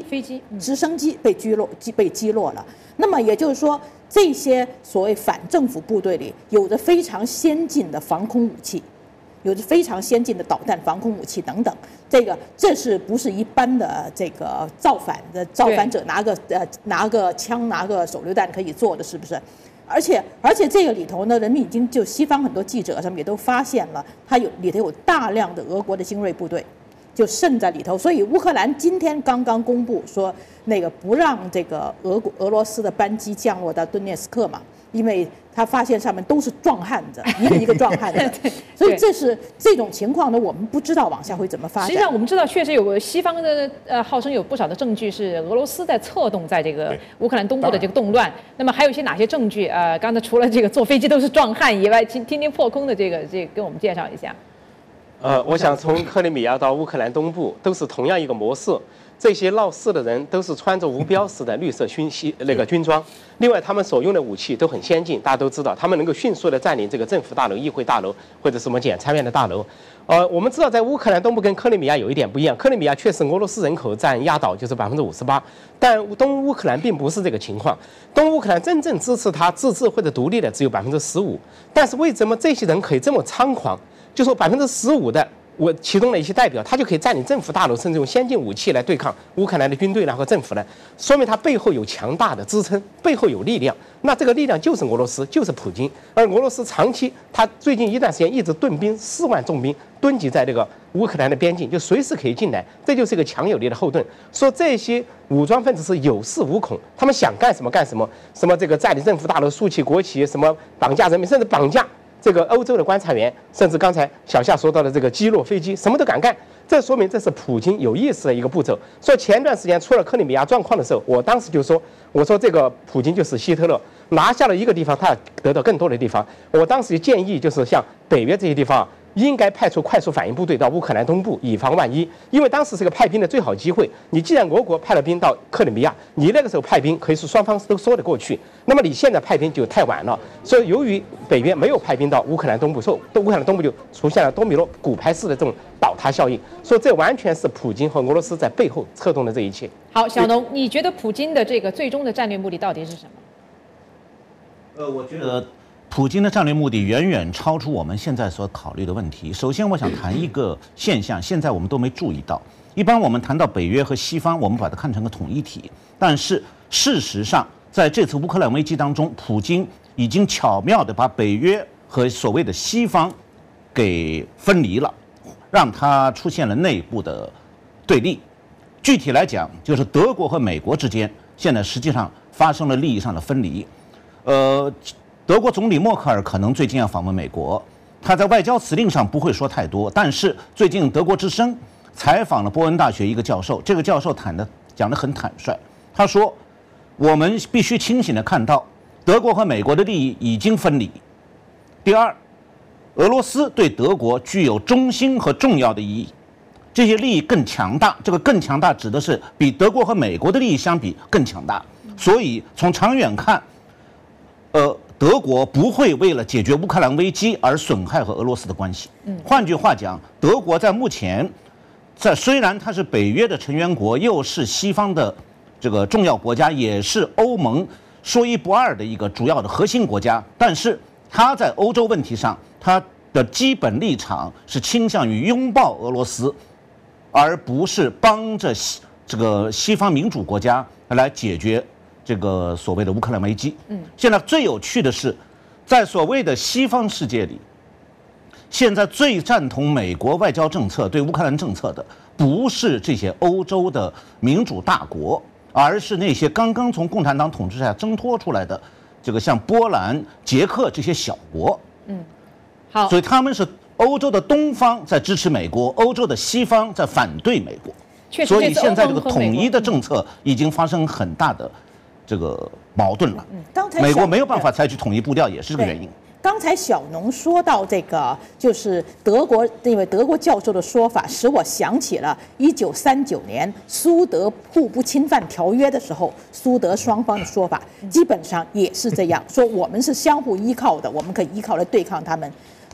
被击落了。那么也就是说，这些所谓反政府部队里有着非常先进的防空武器，有着非常先进的导弹防空武器等等。这是不是一般的这个造反者拿个枪拿个手榴弹可以做的，是不是？而且这个里头呢，人们已经就西方很多记者上面也都发现了，它里头有大量的俄国的精锐部队。就渗在里头，所以乌克兰今天刚刚公布说，那个不让这个俄罗斯的班机降落到顿涅斯克嘛，因为他发现上面都是壮汉子，一个一个壮汉子，所以这种情况呢，我们不知道往下会怎么发展。 实际上，我们知道确实有西方的号称有不少的证据是俄罗斯在策动在这个乌克兰东部的这个动乱。那么还有一些哪些证据？刚才除了这个坐飞机都是壮汉以外，天天破空的这个跟我们介绍一下。 我想从克里米亚到乌克兰东部都是同样一个模式，这些闹事的人都是穿着无标识的绿色军装，另外他们所用的武器都很先进，大家都知道，他们能够迅速的占领这个政府大楼、议会大楼或者什么检察院的大楼。我们知道在乌克兰东部跟克里米亚有一点不一样，克里米亚确实俄罗斯人口占压倒就是58%，但东乌克兰并不是这个情况，东乌克兰真正支持他自治或者独立的只有15%，但是为什么这些人可以这么猖狂？就说15%的其中的一些代表，他就可以占领政府大楼，甚至用先进武器来对抗乌克兰的军队和政府呢？说明他背后有强大的支撑，背后有力量。那这个力量就是俄罗斯，就是普京。而俄罗斯长期，他最近一段时间一直顿兵4万重兵蹲集在这个乌克兰的边境，就随时可以进来，这就是一个强有力的后盾。说这些武装分子是有恃无恐，他们想干什么干什么，什么这个占领政府大楼、竖起国旗，什么绑架人民，甚至绑架这个欧洲的观察员，甚至刚才小夏说到的这个击落飞机，什么都敢干。这说明这是普京有意识的一个步骤。所以前段时间出了克里米亚状况的时候，我当时就说，我说这个普京就是希特勒，拿下了一个地方，他要得到更多的地方。我当时就建议，就是像北约这些地方应该派出快速反应部队到乌克兰东部，以防万一。因为当时是个派兵的最好机会。你既然俄国派了兵到克里米亚，你那个时候派兵可以是双方都说得过去。那么你现在派兵就太晚了。所以由于北约没有派兵到乌克兰东部，所以乌克兰东部就出现了多米诺骨牌式的这种倒塌效应。所以这完全是普京和俄罗斯在背后策动的这一切。 好，小农，你觉得普京的这个最终的战略目的到底是什么？ 我觉得普京的战略目的远远超出我们现在所考虑的问题。首先，我想谈一个现象，现在我们都没注意到。一般我们谈到北约和西方，我们把它看成个统一体，但是事实上，在这次乌克兰危机当中，普京已经巧妙地把北约和所谓的西方给分离了，让它出现了内部的对立。具体来讲，就是德国和美国之间现在实际上发生了利益上的分离。德国总理默克尔可能最近要访问美国，他在外交辞令上不会说太多，但是最近德国之声采访了波恩大学一个教授，这个教授讲得很坦率，他说我们必须清醒地看到德国和美国的利益已经分离。第二，俄罗斯对德国具有中心和重要的意义，这些利益更强大，这个更强大指的是比德国和美国的利益相比更强大，所以从长远看，德国不会为了解决乌克兰危机而损害和俄罗斯的关系。换句话讲，德国在目前，虽然它是北约的成员国，又是西方的这个重要国家，也是欧盟说一不二的一个主要的核心国家，但是它在欧洲问题上，它的基本立场是倾向于拥抱俄罗斯，而不是帮着这个西方民主国家来解决这个所谓的乌克兰危机。现在最有趣的是，在所谓的西方世界里，现在最赞同美国外交政策对乌克兰政策的，不是这些欧洲的民主大国，而是那些刚刚从共产党统治下挣脱出来的这个像波兰、捷克这些小国。 好， 所以他们是欧洲的东方在支持美国，欧洲的西方在反对美国。所以现在这个统一的政策已经发生很大的这个矛盾了。美国没有办法采取统一步调，也是这个原因。 刚才小农说到这个，就是德国那位德国教授的说法，使我想起了1939年苏德互不侵犯条约的时候，苏德双方的说法基本上也是这样，说我们是相互依靠的，我们可以依靠来对抗他们。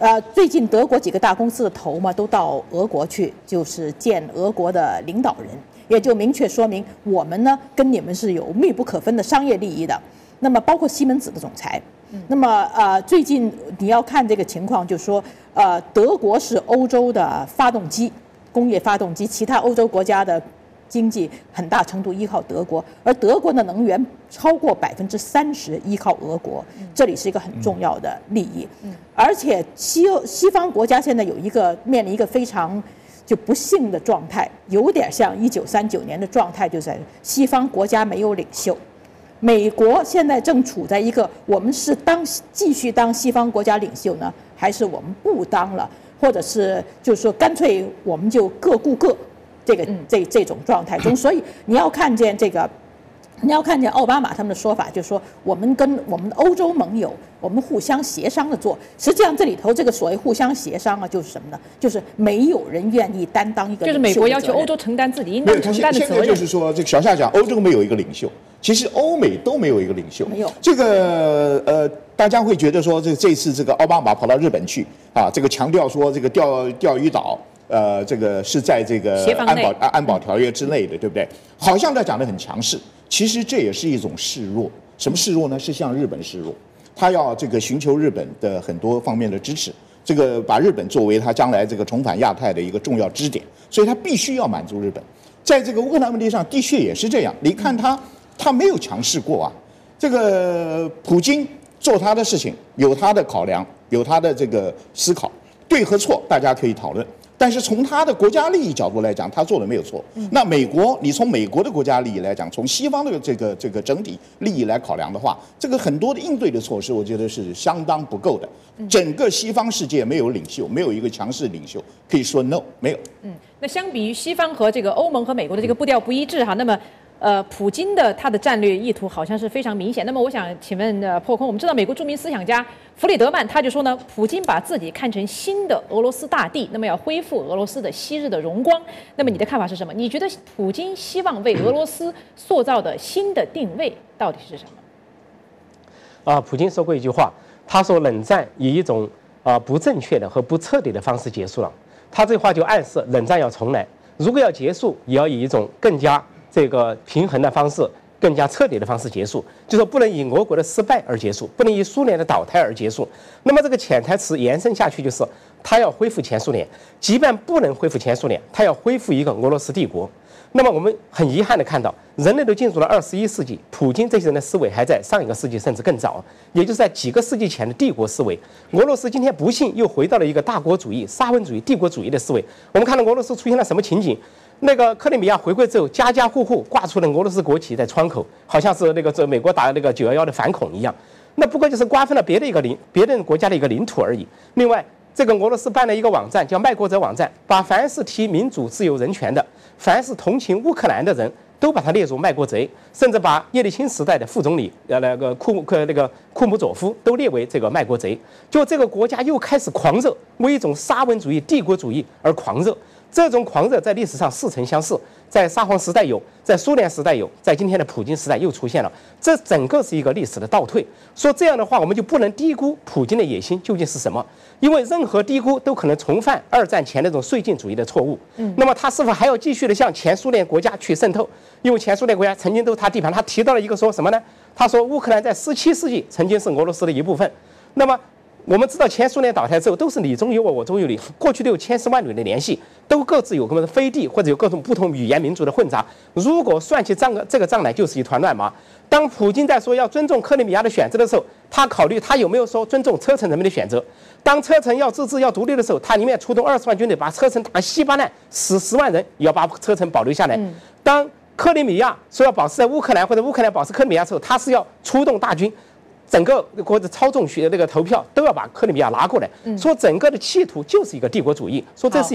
最近德国几个大公司的头嘛，都到俄国去，就是见俄国的领导人，也就明确说明我们呢跟你们是有密不可分的商业利益的。那么包括西门子的总裁，那么最近你要看这个情况，就是说德国是欧洲的发动机，工业发动机，其他欧洲国家的经济很大程度依靠德国，而德国的能源超过30%依靠俄国，这里是一个很重要的利益。而且西方国家现在面临一个非常就不幸的状态，有点像1939年的状态，就在西方国家没有领袖。美国现在正处在一个我们是继续当西方国家领袖呢，还是我们不当了，或者是就是说干脆我们就各顾各。这种状态中，所以你要看见奥巴马他们的说法，就是说我们跟我们的欧洲盟友，我们互相协商的做。实际上这里头这个所谓互相协商啊，就是什么呢？就是没有人愿意担当一个领袖的责任。 就是美国要求欧洲承担自己应当承担的责任。 现在就是说，这个小夏讲欧洲没有一个领袖，其实欧美都没有一个领袖。 没有这个大家会觉得说，这次这个奥巴马跑到日本去啊，这个强调说这个钓鱼岛。这个是在这个安保条约之内的，对不对？好像他讲得很强势，其实这也是一种示弱。什么示弱呢？是向日本示弱，他要这个寻求日本的很多方面的支持，这个把日本作为他将来这个重返亚太的一个重要支点，所以他必须要满足日本。在这个乌克兰问题上，的确也是这样。你看他没有强势过啊，这个普京做他的事情，有他的考量，有他的这个思考，对和错大家可以讨论。但是从他的国家利益角度来讲，他做的没有错。那美国，你从美国的国家利益来讲，从西方的这个整体利益来考量的话，这个很多的应对的措施，我觉得是相当不够的。整个西方世界没有领袖，没有一个强势领袖，可以说 no 没有。 那相比于西方和这个欧盟和美国的这个步调不一致哈，那么普京的他的战略意图好像是非常明显。那么我想请问破空，我们知道美国著名思想家弗里德曼他就说呢，普京把自己看成新的俄罗斯大帝，那么要恢复俄罗斯的昔日的荣光。那么你的看法是什么？你觉得普京希望为俄罗斯塑造的新的定位到底是什么？ 普京说过一句话，他说冷战以一种不正确的和不彻底的方式结束了。他这话就暗示冷战要重来，如果要结束，也要以一种更加这个平衡的方式，更加彻底的方式结束，就说不能以俄国的失败而结束，不能以苏联的倒台而结束。那么这个潜台词延伸下去，就是他要恢复前苏联，即便不能恢复前苏联，他要恢复一个俄罗斯帝国。那么我们很遗憾地看到，人类都进入了21世纪，普京这些人的思维还在上一个世纪甚至更早，也就是在几个世纪前的帝国思维。俄罗斯今天不幸又回到了一个大国主义、沙文主义、帝国主义的思维。我们看到俄罗斯出现了什么情景？那个克里米亚回归之后，家家户户挂出了俄罗斯国旗在窗口，好像是美国打那个911的反恐一样。那不过就是瓜分了别的国家的一个领土而已。另外，这个俄罗斯办了一个网站叫卖国者网站，把凡是提民主、自由、人权的，凡是同情乌克兰的人，都把他列入卖国贼，甚至把叶利钦时代的副总理库姆佐夫都列为这个卖国贼。就这个国家又开始狂热，为一种沙文主义、帝国主义而狂热。这种狂热在历史上似曾相识，在沙皇时代有，在苏联时代有，在今天的普京时代又出现了。这整个是一个历史的倒退。说这样的话，我们就不能低估普京的野心究竟是什么，因为任何低估都可能重犯2战前那种绥靖主义的错误。那么他是否还要继续的向前苏联国家去渗透？因为前苏联国家曾经都是他地盘。他提到了一个说什么呢？他说乌克兰在17世纪曾经是俄罗斯的一部分。那么我们知道前苏联倒台之后都是你中有我，我中有你，过去都有千丝万缕的联系，都各自有各自的飞地或者有各种不同语言民族的混杂。如果算起这个账来，就是一团乱麻。当普京在说要尊重克里米亚的选择的时候，他考虑他有没有说尊重车臣人民的选择。当车臣要自治要独立的时候，他宁愿出动20万军队把车臣打稀巴烂，死10万人也要把车臣保留下来。当克里米亚说要保持在乌克兰，或者乌克兰保持克里米亚的时候，他是要出动大军，整个国的操纵那个投票都要把克里米亚拿过来。说整个的企图就是一个帝国主义，说这是一个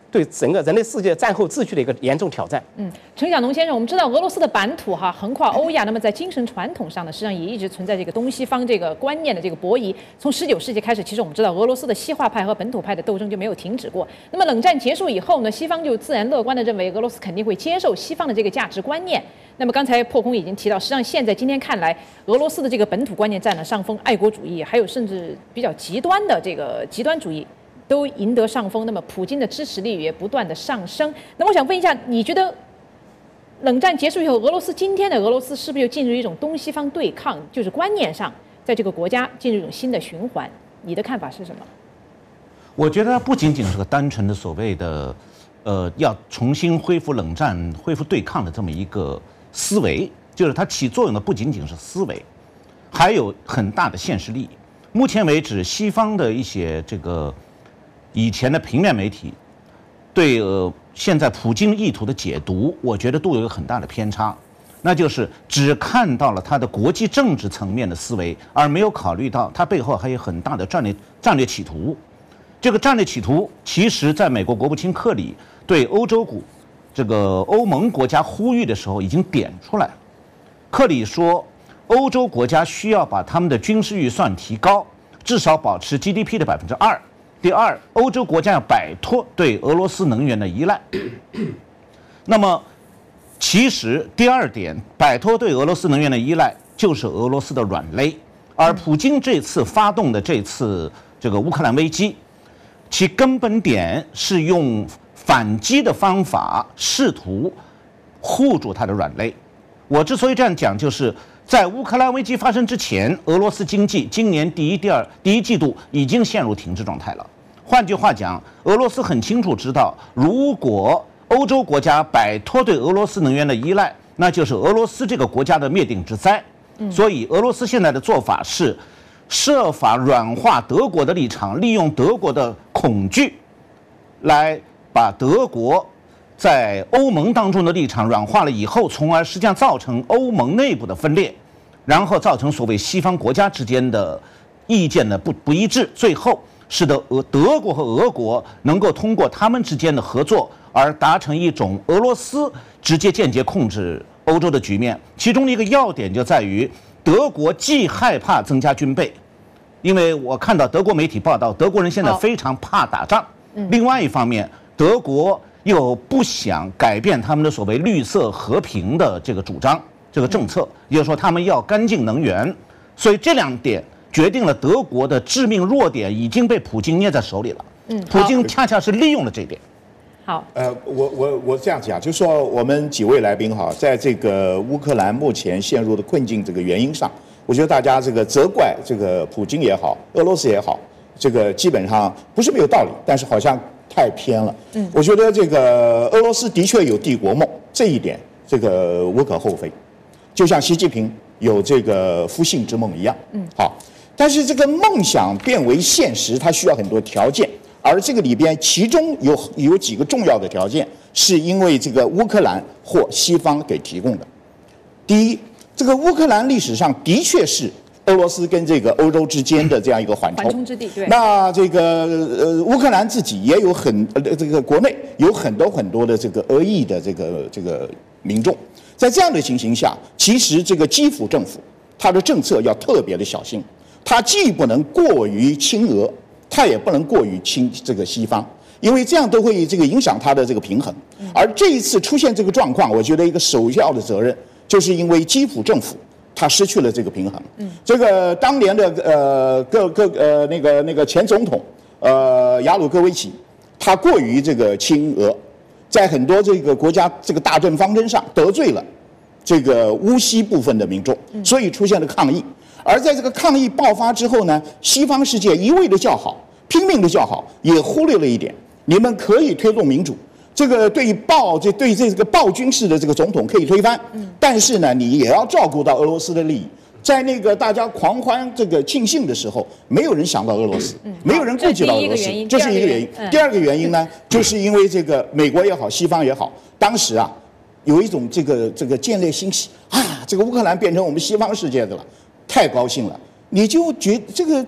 对整个人类世界战后秩序的一个严重挑战。 陈小农先生，我们知道俄罗斯的版图横跨欧亚，那么在精神传统上呢，实际上也一直存在这个东西方这个观念的这个博弈。从19世纪开始，其实我们知道俄罗斯的西化派和本土派的斗争就没有停止过。那么冷战结束以后呢，西方就自然乐观地认为俄罗斯肯定会接受西方的这个价值观念。那么刚才破空已经提到，实际上现在今天看来，俄罗斯的这个本土观念占了上风，爱国主义还有甚至比较极端的这个极端主义都赢得上风。那么普京的支持率也不断的上升。那么我想问一下，你觉得冷战结束以后，今天的俄罗斯是不是又进入一种东西方对抗，就是观念上在这个国家进入一种新的循环？你的看法是什么？ 我觉得它不仅仅是个单纯的所谓的，要重新恢复冷战、恢复对抗的这么一个思维，就是它起作用的不仅仅是思维，还有很大的现实利益。目前为止，西方的一些这个以前的平面媒体对现在普京意图的解读，我觉得都有一个很大的偏差，那就是只看到了他的国际政治层面的思维，而没有考虑到他背后还有很大的战略企图。这个战略企图，其实在美国国务卿克里对这个欧盟国家呼吁的时候已经点出来了。克里说，欧洲国家需要把他们的军事预算提高，至少保持 GDP 的2%。第二，欧洲国家要摆脱对俄罗斯能源的依赖。那么，其实第二点，摆脱对俄罗斯能源的依赖，就是俄罗斯的软肋。而普京这次发动的这个乌克兰危机，其根本点是用反击的方法，试图护住他的软肋。我之所以这样讲，就是在乌克兰危机发生之前，俄罗斯经济今年第一季度已经陷入停滞状态了。换句话讲，俄罗斯很清楚知道，如果欧洲国家摆脱对俄罗斯能源的依赖，那就是俄罗斯这个国家的灭顶之灾。所以俄罗斯现在的做法是设法软化德国的立场，利用德国的恐惧来把德国在欧盟当中的立场软化了以后，从而实际上造成欧盟内部的分裂，然后造成所谓西方国家之间的意见的不一致，最后使得德国和俄国能够通过他们之间的合作而达成一种俄罗斯直接间接控制欧洲的局面。其中的一个要点就在于，德国既害怕增加军备，因为我看到德国媒体报道，德国人现在非常怕打仗。另外一方面，德国又不想改变他们的所谓绿色和平的这个主张、这个政策，也就是说他们要干净能源。所以这两点决定了德国的致命弱点已经被普京捏在手里了。普京恰恰是利用了这一点。 好， 我这样讲，就是说我们几位来宾哈，在这个乌克兰目前陷入的困境这个原因上，我觉得大家这个责怪这个普京也好，俄罗斯也好，这个基本上不是没有道理，但是好像太偏了。我觉得这个俄罗斯的确有帝国梦，这一点这个无可厚非，就像习近平有这个复兴之梦一样。好，但是这个梦想变为现实，它需要很多条件。而这个里边，其中有几个重要的条件，是因为这个乌克兰或西方给提供的。第一，这个乌克兰历史上的确是俄罗斯跟这个欧洲之间的这样一个缓冲之地。对。 那这个乌克兰自己也有这个国内有很多的这个俄裔的这个民众，在这样的情形下，其实这个基辅政府它的政策要特别的小心，它既不能过于亲俄，它也不能过于亲这个西方，因为这样都会这个影响它的这个平衡。而这一次出现这个状况，我觉得一个首要的责任就是因为基辅政府它失去了这个平衡。这个当年的那个前总统亚努科维奇，他过于这个亲俄，在很多这个国家这个大政方针上得罪了这个乌西部分的民众，所以出现了抗议。而在这个抗议爆发之后呢，西方世界一味的叫好，拼命的叫好，也忽略了一点：你们可以推动民主，这个对这个暴君式的这个总统可以推翻，但是呢，你也要照顾到俄罗斯的利益。在那个大家狂欢这个庆幸的时候，没有人想到俄罗斯，没有人顾及到俄罗斯，这是一个原因。第二个原因呢，就是因为这个美国也好，西方也好，当时啊，有一种这个见猎欣喜啊，这个乌克兰变成我们西方世界的了。太高兴了，你就觉这个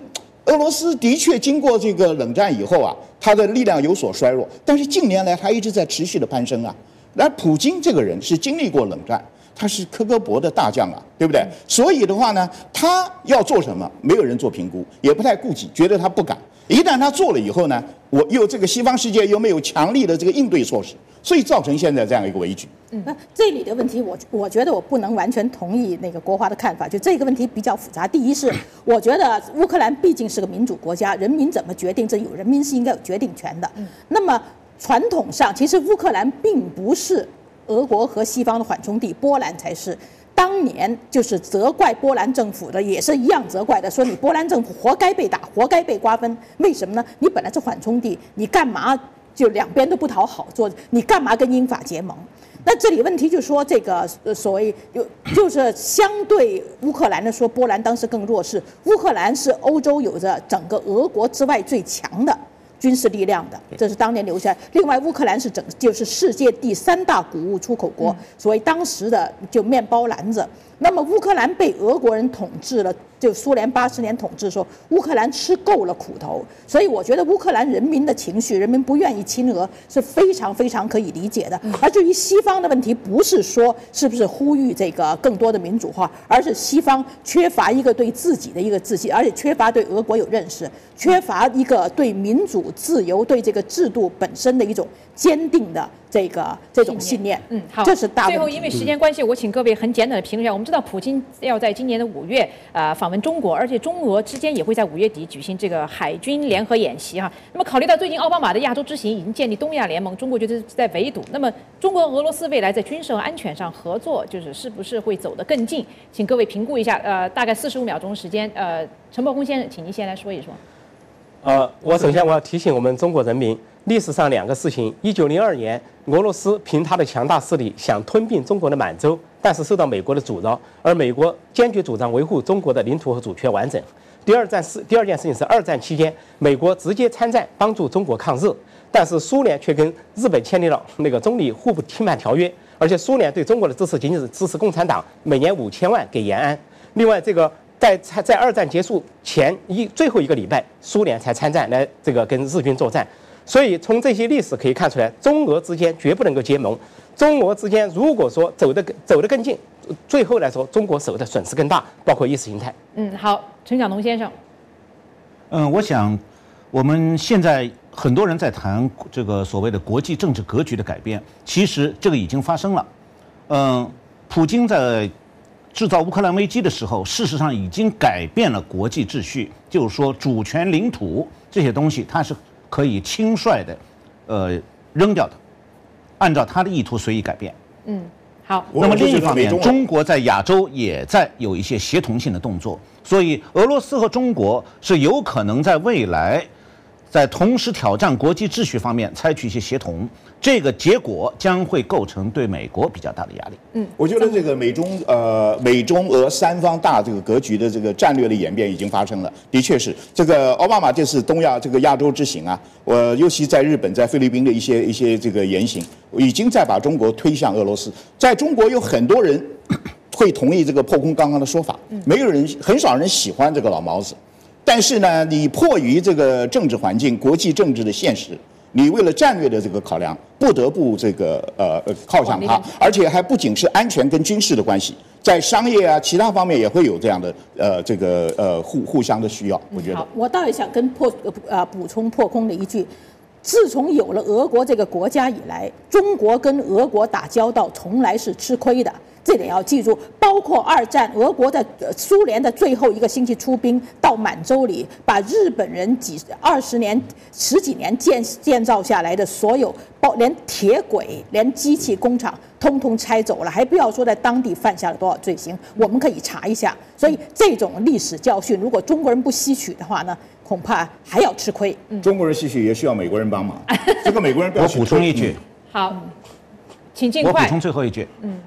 俄罗斯的确经过这个冷战以后啊，它的力量有所衰弱，但是近年来它一直在持续的攀升啊。而普京这个人是经历过冷战，他是科格勃的大将啊，对不对？所以的话呢，他要做什么，没有人做评估，也不太顾及，觉得他不敢。一旦他做了以后呢，我又这个西方世界又没有强力的这个应对措施，所以造成现在这样一个危局。 那这里的问题，我觉得我不能完全同意那个国华的看法，就这个问题比较复杂。第一是，我觉得乌克兰毕竟是个民主国家，人民怎么决定，这有人民是应该有决定权的。那么传统上，其实乌克兰并不是俄国和西方的缓冲地，波兰才是。当年就是责怪波兰政府的，也是一样责怪的，说你波兰政府活该被打，活该被瓜分。为什么呢？你本来是缓冲地，你干嘛就两边都不讨好做？你干嘛跟英法结盟？那这里问题就是说，这个所谓就是相对乌克兰的说，波兰当时更弱势，乌克兰是欧洲有着整个俄国之外最强的军事力量的，这是当年留下来。另外，乌克兰是就是世界第3大谷物出口国，所以当时的就面包篮子。那么乌克兰被俄国人统治了，就苏联80年统治的时候，乌克兰吃够了苦头，所以我觉得乌克兰人民的情绪，人民不愿意亲俄是非常非常可以理解的。而至于西方的问题，不是说是不是呼吁这个更多的民主化，而是西方缺乏一个对自己的一个自信，而且缺乏对俄国有认识，缺乏一个对民主自由、对这个制度本身的一种坚定的这种信念。 好， 这是大问题。 最后，因为时间关系，我请各位很简短的评论一下。我们知道，普京要在今年的5月访问中国，而且中俄之间也会在5月底举行这个海军联合演习哈。那么，考虑到最近奥巴马的亚洲之行已经建立东亚联盟，中国觉得是在围堵。那么，中国和俄罗斯未来在军事和安全上合作，是不是会走得更近？请各位评估一下。大概45秒钟时间。陈伯公先生，请您先来说一说。 我首先要提醒我们中国人民，历史上2个事情。1902年，俄罗斯凭他的强大势力想吞并中国的满洲，但是受到美国的阻挠，而美国坚决主张维护中国的领土和主权完整。第二件事情是2战期间，美国直接参战帮助中国抗日，但是苏联却跟日本签订了那个中日互不侵犯条约，而且苏联对中国的支持仅仅是支持共产党，每年5000万给延安。另外，这个在2战结束前最后1个礼拜，苏联才参战来跟日军作战。所以从这些历史可以看出来，中俄之间绝不能够结盟。中俄之间如果说走得更近，最后来说中国受的损失更大，包括意识形态。 好，陈晓农先生。 我想我们现在很多人在谈这个所谓的国际政治格局的改变，其实这个已经发生了。普京在制造乌克兰危机的时候，事实上已经改变了国际秩序，就是说主权、领土这些东西，它是可以轻率的，扔掉的，按照他的意图随意改变。 好。 那么另一方面，中国在亚洲也在有一些协同性的动作，所以俄罗斯和中国是有可能在未来，在同时挑战国际秩序方面采取一些协同，这个结果将会构成对美国比较大的压力。 我觉得这个美中俄3方大这个格局的这个战略的演变已经发生了。的确是这个奥巴马这次东亚这个亚洲之行啊，尤其在日本、在菲律宾的一些这个言行，已经在把中国推向俄罗斯。在中国有很多人会同意这个破空刚刚的说法，很少人喜欢这个老毛子。但是呢，你迫于这个政治环境、国际政治的现实，你为了战略的这个考量，不得不靠向它，而且还不仅是安全跟军事的关系，在商业啊其他方面也会有这样的互相的需要。我觉得。 好，我倒也想跟补充破空的一句。自从有了俄国这个国家以来，中国跟俄国打交道从来是吃亏的，这点要记住。包括2战，俄国在苏联的最后1个星期出兵到满洲里，把日本人十几年建造下来的所有，连铁轨、连机器工厂，通通拆走了，还不要说在当地犯下了多少罪行，我们可以查一下。所以这种历史教训，如果中国人不吸取的话呢，恐怕还要吃亏。 中国人吸取也需要美国人帮忙。这个美国人不要我补充一句。 好，请尽快。 我补充最后一句。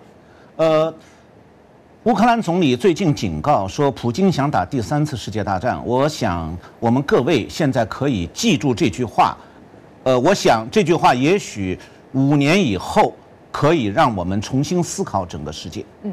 乌克兰总理最近警告说，普京想打第3次世界大战。我想我们各位现在可以记住这句话。我想这句话也许5年以后可以让我们重新思考整个世界。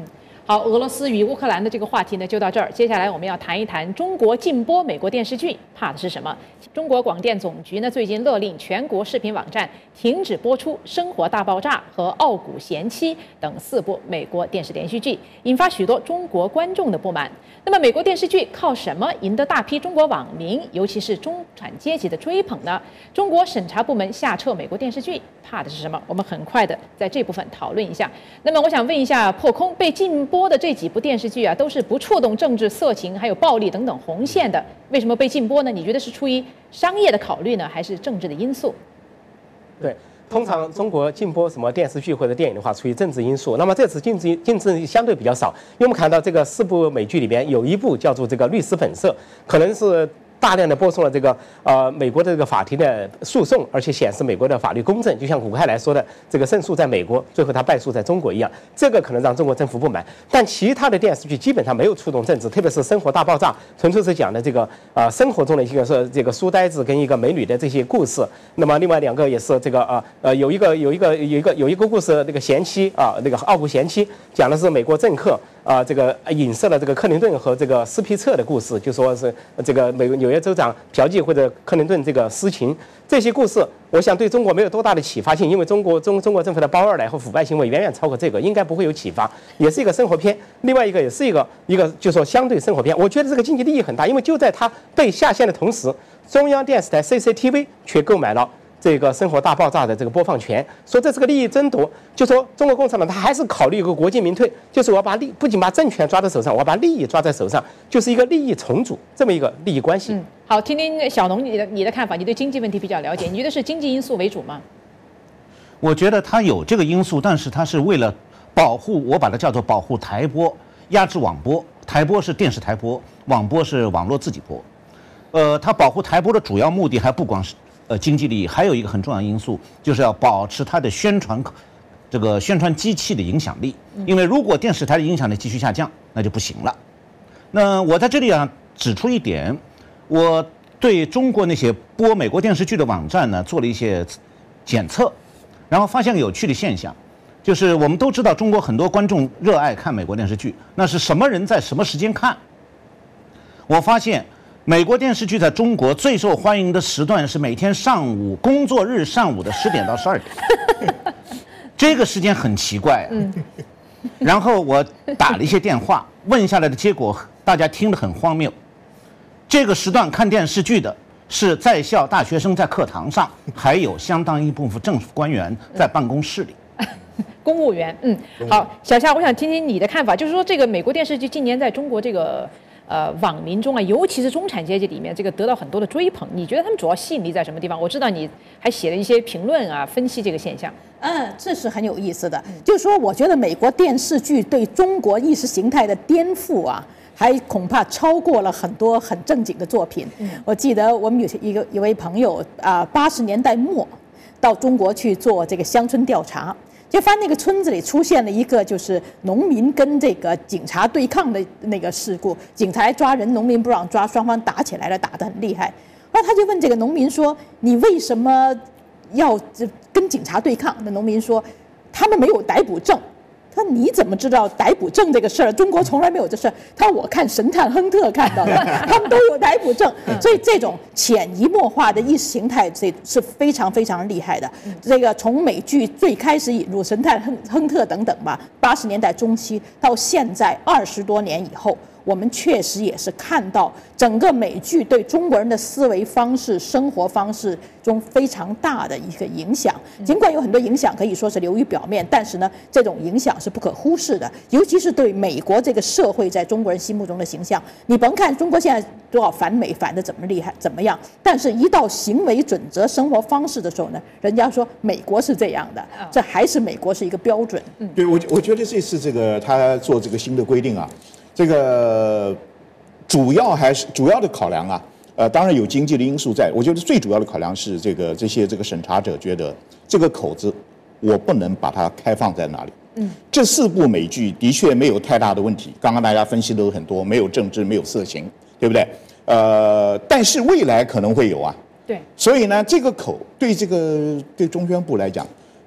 好，俄罗斯与乌克兰的这个话题呢就到这儿。接下来我们要谈一谈中国禁播美国电视剧，怕的是什么？中国广电总局呢最近勒令全国视频网站停止播出《生活大爆炸》和《傲骨贤妻》等4部美国电视连续剧，引发许多中国观众的不满。那么美国电视剧靠什么赢得大批中国网民，尤其是中产阶级的追捧呢？中国审查部门下撤美国电视剧，怕的是什么？我们很快的在这部分讨论一下。那么我想问一下破空，被禁播的这几部电视剧啊，都是不触动政治、色情还有暴力等等红线的，为什么被禁播呢？你觉得是出于商业的考虑呢，还是政治的因素？ 对，通常中国禁播什么电视剧或者电影的话，出于政治因素。那么这次禁止相对比较少，因为我们看到这个4部美剧里边有一部叫做这个《律师本色》，可能是大量的播送了这个美国的这个法庭的诉讼，而且显示美国的法律公正，就像古开来说的，这个胜诉在美国，最后他败诉在中国一样，这个可能让中国政府不满。但其他的电视剧基本上没有触动政治，特别是《生活大爆炸》，纯粹是讲的这个生活中的一个是这个书呆子跟一个美女的这些故事。那么另外2个也是这个有一个故事，那个贤妻那个傲骨贤妻，讲的是美国政客。这个影射了这个克林顿和这个斯皮策的故事，就说是这个纽约州长嫖妓或者克林顿这个私情，这些故事，我想对中国没有多大的启发性，因为中国政府的包二奶和腐败行为远远超过这个，应该不会有启发，也是一个生活片。另外一个也是一个就说相对生活片，我觉得这个经济利益很大，因为就在它被下线的同时，中央电视台 CCTV 却购买了这个《生活大爆炸》的这个播放权，说这是个利益争夺，就说中国共产党他还是考虑一个国进民退，就是我把不仅把政权抓在手上，我要把利益抓在手上，就是一个利益重组这么一个利益关系。 好，听听小农你的看法，你对经济问题比较了解，你觉得是经济因素为主吗？ 我觉得它有这个因素，但是它是为了保护，我把它叫做保护台播，压制网播。台播是电视台播，网播是网络自己播。它保护台播的主要目的还不光是经济利益，还有一个很重要的因素，就是要保持它的宣传机器的影响力。因为如果电视台的影响力继续下降，那就不行了。那我在这里指出一点，我对中国那些播美国电视剧的网站呢做了一些检测，然后发现个有趣的现象，就是我们都知道中国很多观众热爱看美国电视剧，那是什么人在什么时间看？我发现美国电视剧在中国最受欢迎的时段是每天工作日上午的10点到12点，这个时间很奇怪。然后我打了一些电话，问下来的结果，大家听得很荒谬。这个时段看电视剧的是在校大学生在课堂上，还有相当一部分政府官员在办公室里。 公务员。好，小夏，我想听听你的看法，就是说这个美国电视剧近年在中国这个网民中啊，尤其是中产阶级里面，这个得到很多的追捧。你觉得他们主要吸引力在什么地方？我知道你还写了一些评论啊，分析这个现象。 这是很有意思的。就是说，我觉得美国电视剧对中国意识形态的颠覆啊，还恐怕超过了很多很正经的作品。我记得我们有位朋友80年代末到中国去做这个乡村调查。就发现那个村子里出现了一个就是农民跟这个警察对抗的那个事故，警察抓人，农民不让抓，双方打起来了，打得很厉害。然后他就问这个农民说：“你为什么要跟警察对抗？”那农民说：“他们没有逮捕证。”他说：“你怎么知道逮捕证这个事儿？中国从来没有这事儿。”他说：“我看神探亨特看到的，他们都有逮捕证。”所以这种潜移默化的意识形态，这是非常非常厉害的。这个从美剧最开始引入神探亨特等等吧，80年代中期到现在20多年以后，我们确实也是看到整个美剧对中国人的思维方式、生活方式中非常大的一个影响。尽管有很多影响可以说是流于表面，但是呢，这种影响是不可忽视的，尤其是对美国这个社会在中国人心目中的形象。你甭看中国现在多少反美反的怎么厉害怎么样，但是一到行为准则、生活方式的时候呢，人家说美国是这样的，这还是美国是一个标准。 对，我觉得这次这个他做这个新的规定啊。这个主要的考量啊，当然有经济的因素在。我觉得最主要的考量是这些审查者觉得这个口子我不能把它开放在哪里。这4部美剧的确没有太大的问题，刚刚大家分析都很多，没有政治，没有色情，对不对？但是未来可能会有啊。 对。 所以呢，这个口对中宣部来讲，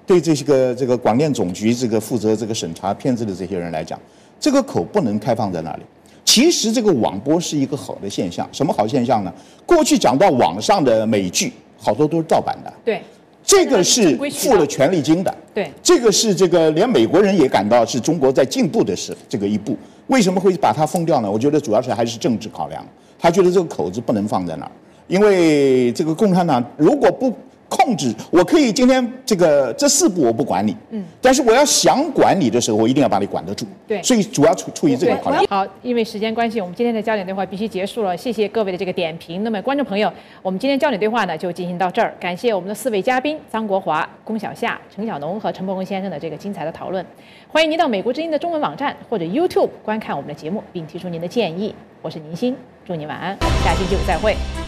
对这个广电总局这个负责这个审查片子的这些人来讲，这个口不能开放在那里。其实这个网播是一个好的现象，什么好现象呢？过去讲到网上的美剧，好多都是盗版的， 对， 这个是付了权利金的， 对， 这个是这个连美国人也感到是中国在进步的是这个一步。为什么会把它封掉呢？我觉得主要是还是政治考量，他觉得这个口子不能放在那儿，因为这个共产党如果不控制，我可以今天这4步我不管你，但是我要想管你的时候，我一定要把你管得住， 对， 所以主要出于这个考量。 好，因为时间关系，我们今天的焦点对话必须结束了，谢谢各位的这个点评。那么观众朋友，我们今天焦点对话呢就进行到这儿，感谢我们的4位嘉宾张国华、龚小夏、陈小农和陈伯文先生的这个精彩的讨论。欢迎您到美国之音的中文网站或者 YouTube 观看我们的节目，并提出您的建议。我是宁鑫，祝您晚安，下期节目再会。